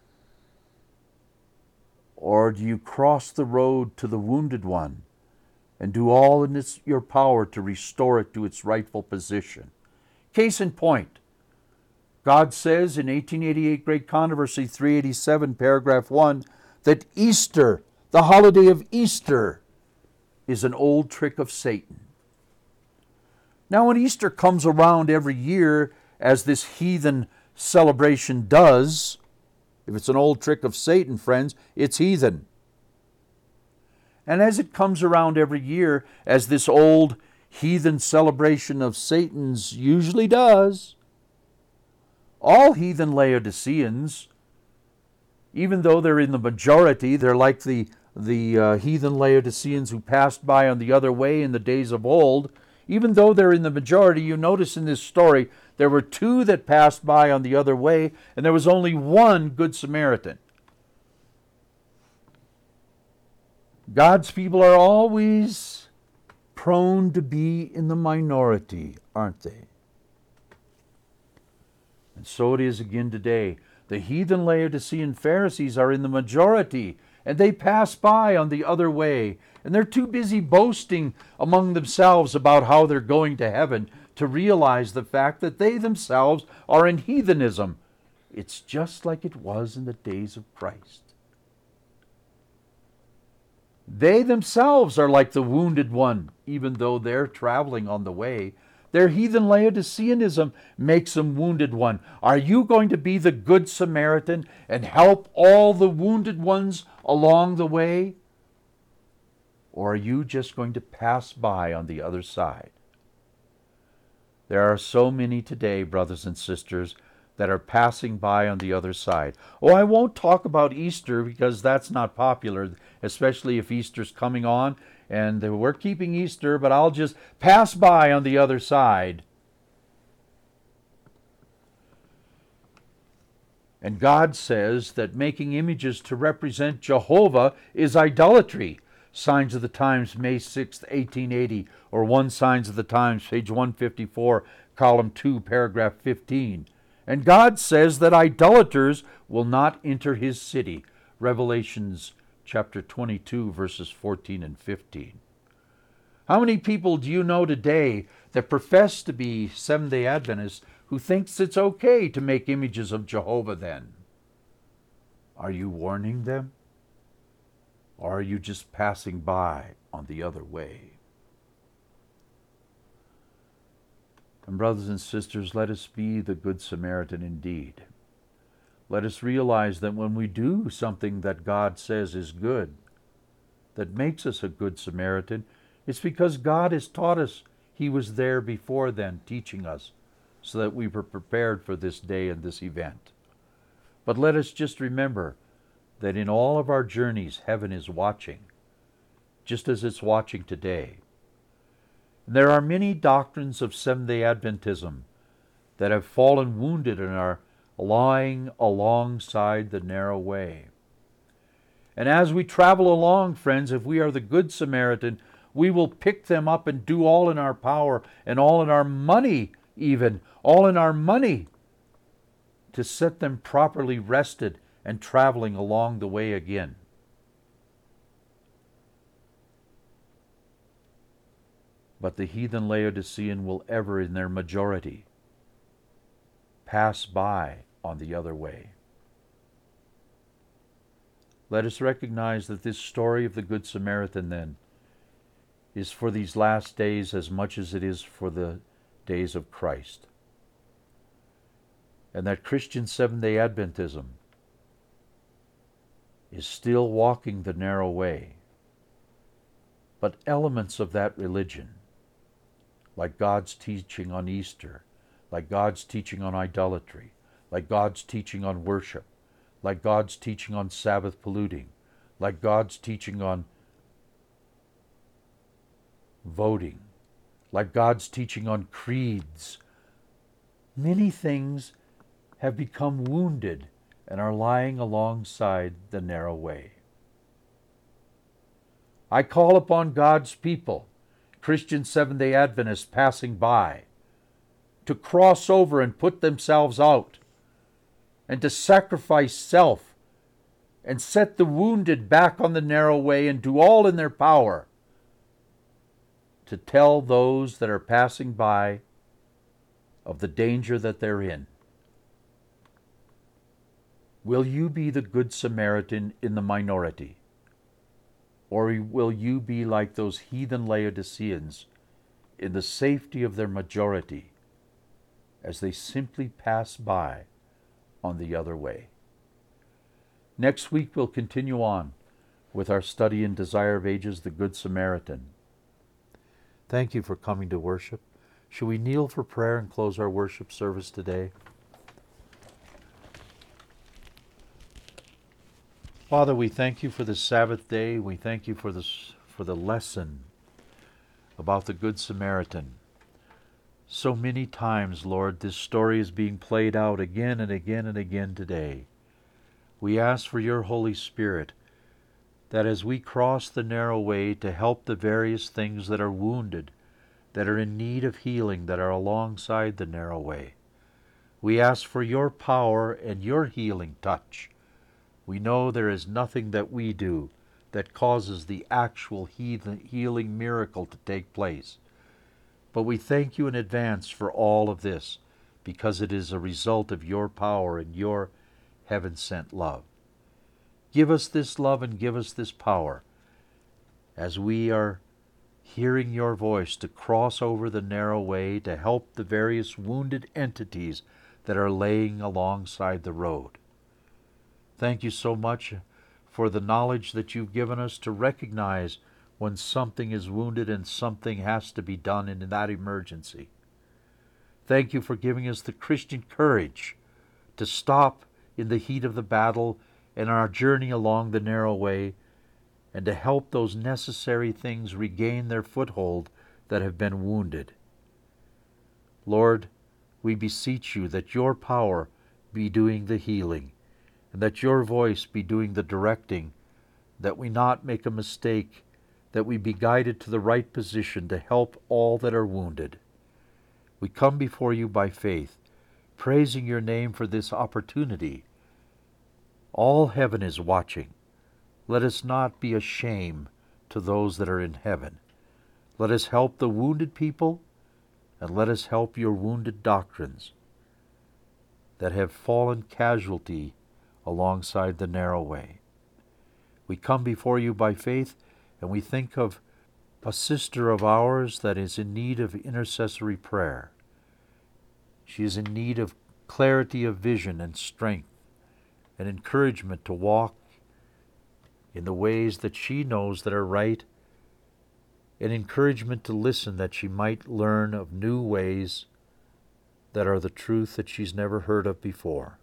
S1: Or do you cross the road to the wounded one and do all in its, your power to restore it to its rightful position? Case in point, God says in eighteen eighty-eight Great Controversy three eighty-seven, paragraph one, that Easter, the holiday of Easter, is an old trick of Satan. Now, when Easter comes around every year, as this heathen celebration does, if it's an old trick of Satan, friends, it's heathen. And as it comes around every year, as this old heathen celebration of Satan's usually does, all heathen Laodiceans, even though they're in the majority, they're like the, the uh, heathen Laodiceans who passed by on the other way in the days of old. Even though they're in the majority, you notice in this story, there were two that passed by on the other way, and there was only one Good Samaritan. God's people are always prone to be in the minority, aren't they? And so it is again today. The heathen Laodicean Pharisees are in the majority, and they pass by on the other way, and they're too busy boasting among themselves about how they're going to heaven to realize the fact that they themselves are in heathenism. It's just like it was in the days of Christ. They themselves are like the wounded one, even though they're traveling on the way. Their heathen Laodiceanism makes them wounded one. Are you going to be the Good Samaritan and help all the wounded ones along the way? Or are you just going to pass by on the other side? There are so many today, brothers and sisters, that are passing by on the other side. Oh, I won't talk about Easter because that's not popular, especially if Easter's coming on and we're keeping Easter, but I'll just pass by on the other side. And God says that making images to represent Jehovah is idolatry. Signs of the Times, May sixth, eighteen eighty, or one Signs of the Times, page one fifty-four, column two, paragraph fifteen. And God says that idolaters will not enter his city. Revelations chapter twenty-two, verses fourteen and fifteen. How many people do you know today that profess to be Seventh-day Adventists who thinks it's okay to make images of Jehovah then? Are you warning them? Or are you just passing by on the other way? And brothers and sisters, let us be the Good Samaritan indeed. Let us realize that when we do something that God says is good, that makes us a Good Samaritan, it's because God has taught us. He was there before then teaching us so that we were prepared for this day and this event. But let us just remember that in all of our journeys, heaven is watching, just as it's watching today. And there are many doctrines of Seventh-day Adventism that have fallen wounded and are lying alongside the narrow way. And as we travel along, friends, if we are the Good Samaritan, we will pick them up and do all in our power and all in our money, even all in our money, to set them properly rested and traveling along the way again. But the heathen Laodicean will ever, in their majority, pass by on the other way. Let us recognize that this story of the Good Samaritan, then, is for these last days as much as it is for the days of Christ. And that Christian Seventh-day Adventism is still walking the narrow way. But elements of that religion, like God's teaching on Easter, like God's teaching on idolatry, like God's teaching on worship, like God's teaching on Sabbath polluting, like God's teaching on voting, like God's teaching on creeds, many things have become wounded and are lying alongside the narrow way. I call upon God's people, Christian Seventh-day Adventists passing by, to cross over and put themselves out, and to sacrifice self, and set the wounded back on the narrow way, and do all in their power to tell those that are passing by of the danger that they're in. Will you be the Good Samaritan in the minority? Or will you be like those heathen Laodiceans in the safety of their majority as they simply pass by on the other way? Next week we'll continue on with our study in Desire of Ages, the Good Samaritan. Thank you for coming to worship. Shall we kneel for prayer and close our worship service today? Father, we thank you for this Sabbath day. We thank you for this, for the lesson about the Good Samaritan. So many times, Lord, this story is being played out again and again and again today. We ask for your Holy Spirit that as we cross the narrow way to help the various things that are wounded, that are in need of healing, that are alongside the narrow way, we ask for your power and your healing touch. We know there is nothing that we do that causes the actual healing miracle to take place. But we thank you in advance for all of this, because it is a result of your power and your heaven-sent love. Give us this love and give us this power as we are hearing your voice to cross over the narrow way to help the various wounded entities that are laying alongside the road. Thank you so much for the knowledge that you've given us to recognize when something is wounded and something has to be done in that emergency. Thank you for giving us the Christian courage to stop in the heat of the battle and our journey along the narrow way, and to help those necessary things regain their foothold that have been wounded. Lord, we beseech you that your power be doing the healing, and that your voice be doing the directing, that we not make a mistake, that we be guided to the right position to help all that are wounded. We come before you by faith, praising your name for this opportunity. All heaven is watching. Let us not be a shame to those that are in heaven. Let us help the wounded people, and let us help your wounded doctrines that have fallen casualty alongside the narrow way. We come before you by faith, and we think of a sister of ours that is in need of intercessory prayer. She is in need of clarity of vision and strength and encouragement to walk in the ways that she knows that are right, and encouragement to listen that she might learn of new ways that are the truth that she's never heard of before.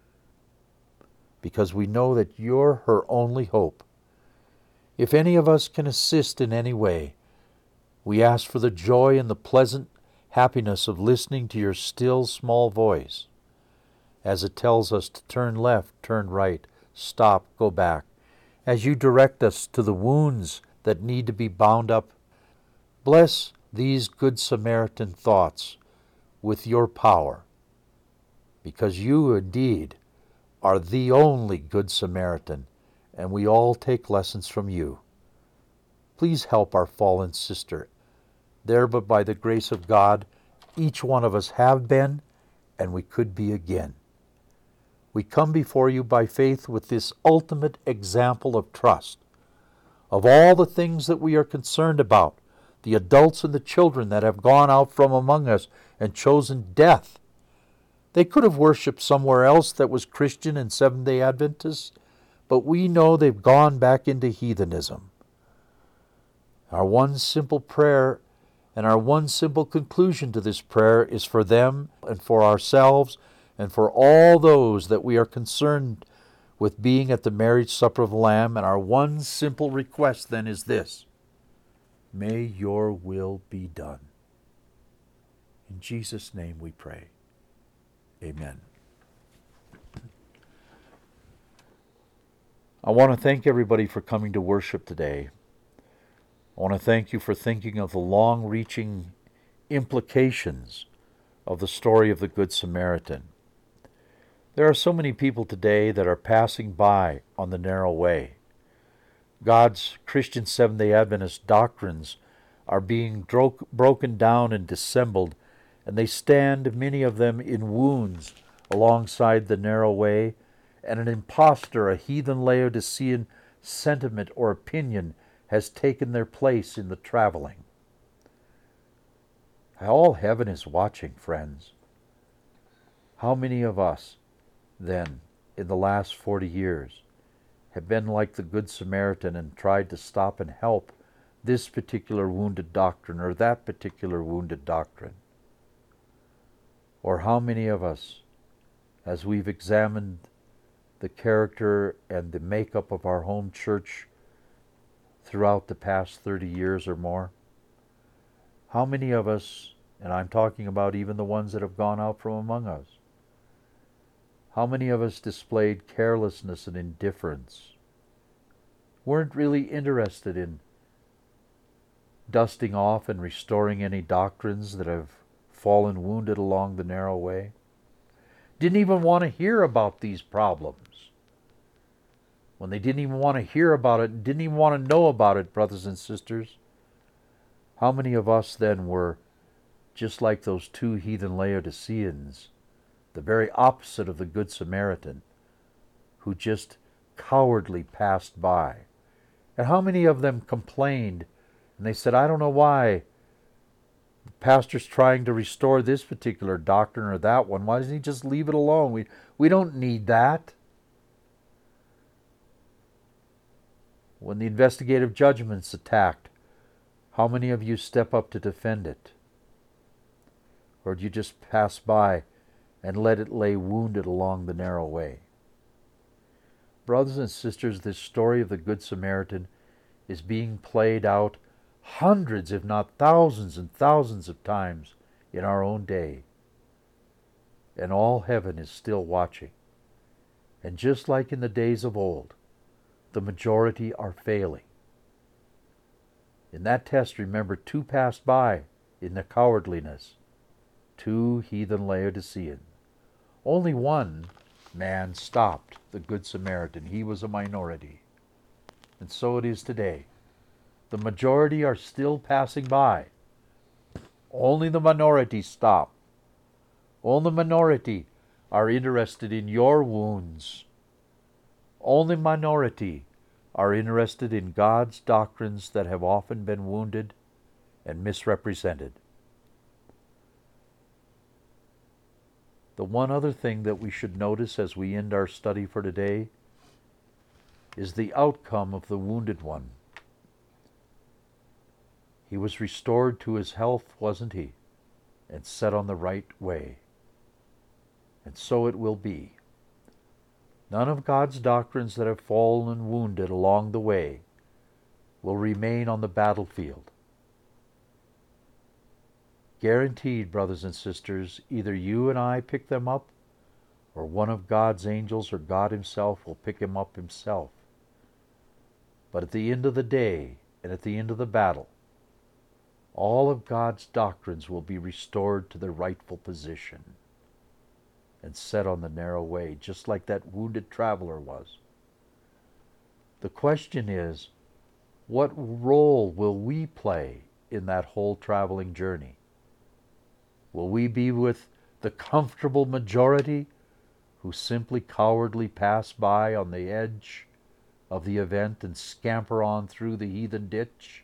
S1: Because we know that you're her only hope. If any of us can assist in any way, we ask for the joy and the pleasant happiness of listening to your still small voice as it tells us to turn left, turn right, stop, go back, as you direct us to the wounds that need to be bound up. Bless these Good Samaritan thoughts with your power, because you indeed are the only Good Samaritan, and we all take lessons from you. Please help our fallen sister. There, but by the grace of God, each one of us have been, and we could be again. We come before you by faith with this ultimate example of trust. Of all the things that we are concerned about, the adults and the children that have gone out from among us and chosen death, they could have worshipped somewhere else that was Christian and Seventh-day Adventist, but we know they've gone back into heathenism. Our one simple prayer and our one simple conclusion to this prayer is for them and for ourselves and for all those that we are concerned with being at the marriage supper of the Lamb. And our one simple request then is this: may your will be done. In Jesus' name we pray. Amen. I want to thank everybody for coming to worship today. I want to thank you for thinking of the long-reaching implications of the story of the Good Samaritan. There are so many people today that are passing by on the narrow way. God's Christian Seventh-day Adventist doctrines are being dro- broken down and dissembled, and they stand, many of them, in wounds alongside the narrow way, and an impostor, a heathen Laodicean sentiment or opinion has taken their place in the traveling. All heaven is watching, friends. How many of us, then, in the last forty years, have been like the Good Samaritan and tried to stop and help this particular wounded doctrine or that particular wounded doctrine? Or how many of us, as we've examined the character and the makeup of our home church throughout the past thirty years or more, how many of us, and I'm talking about even the ones that have gone out from among us, how many of us displayed carelessness and indifference, weren't really interested in dusting off and restoring any doctrines that have fallen wounded along the narrow way? Didn't even want to hear about these problems. When they didn't even want to hear about it, didn't even want to know about it, brothers and sisters, how many of us then were just like those two heathen Laodiceans, the very opposite of the Good Samaritan, who just cowardly passed by? And how many of them complained, and they said, I don't know why the pastor's trying to restore this particular doctrine or that one. Why doesn't he just leave it alone? We, we don't need that. When the investigative judgment's attacked, how many of you step up to defend it? Or do you just pass by and let it lay wounded along the narrow way? Brothers and sisters, this story of the Good Samaritan is being played out hundreds, if not thousands and thousands of times in our own day. And all heaven is still watching. And just like in the days of old, the majority are failing. In that test, remember, two passed by in the cowardliness, two heathen Laodiceans. Only one man stopped the Good Samaritan. He was a minority. And so it is today. The majority are still passing by. Only the minority stop. Only the minority are interested in your wounds. Only minority are interested in God's doctrines that have often been wounded and misrepresented. The one other thing that we should notice as we end our study for today is the outcome of the wounded one. He was restored to his health, wasn't he? And set on the right way. And so it will be. None of God's doctrines that have fallen wounded along the way will remain on the battlefield. Guaranteed, brothers and sisters, either you and I pick them up, or one of God's angels or God himself will pick him up himself. But at the end of the day, and at the end of the battle, all of God's doctrines will be restored to their rightful position and set on the narrow way, just like that wounded traveler was. The question is, what role will we play in that whole traveling journey? Will we be with the comfortable majority who simply cowardly pass by on the edge of the event and scamper on through the heathen ditch?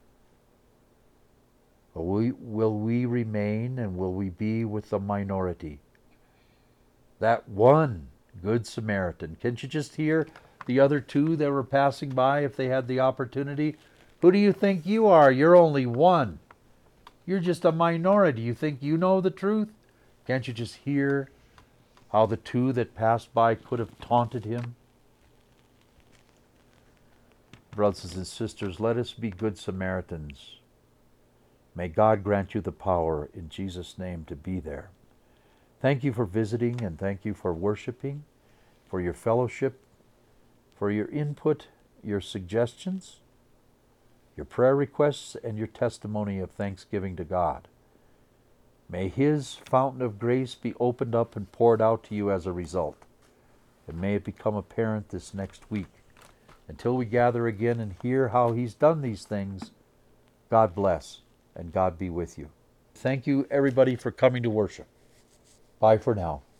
S1: Or we, will we remain, and will we be with the minority? That one good Samaritan. Can't you just hear the other two that were passing by if they had the opportunity? Who do you think you are? You're only one. You're just a minority. You think you know the truth? Can't you just hear how the two that passed by could have taunted him? Brothers and sisters, let us be good Samaritans. May God grant you the power in Jesus' name to be there. Thank you for visiting, and thank you for worshiping, for your fellowship, for your input, your suggestions, your prayer requests, and your testimony of thanksgiving to God. May His fountain of grace be opened up and poured out to you as a result. And may it become apparent this next week. Until we gather again and hear how He's done these things, God bless and God be with you. Thank you, everybody, for coming to worship. Bye for now.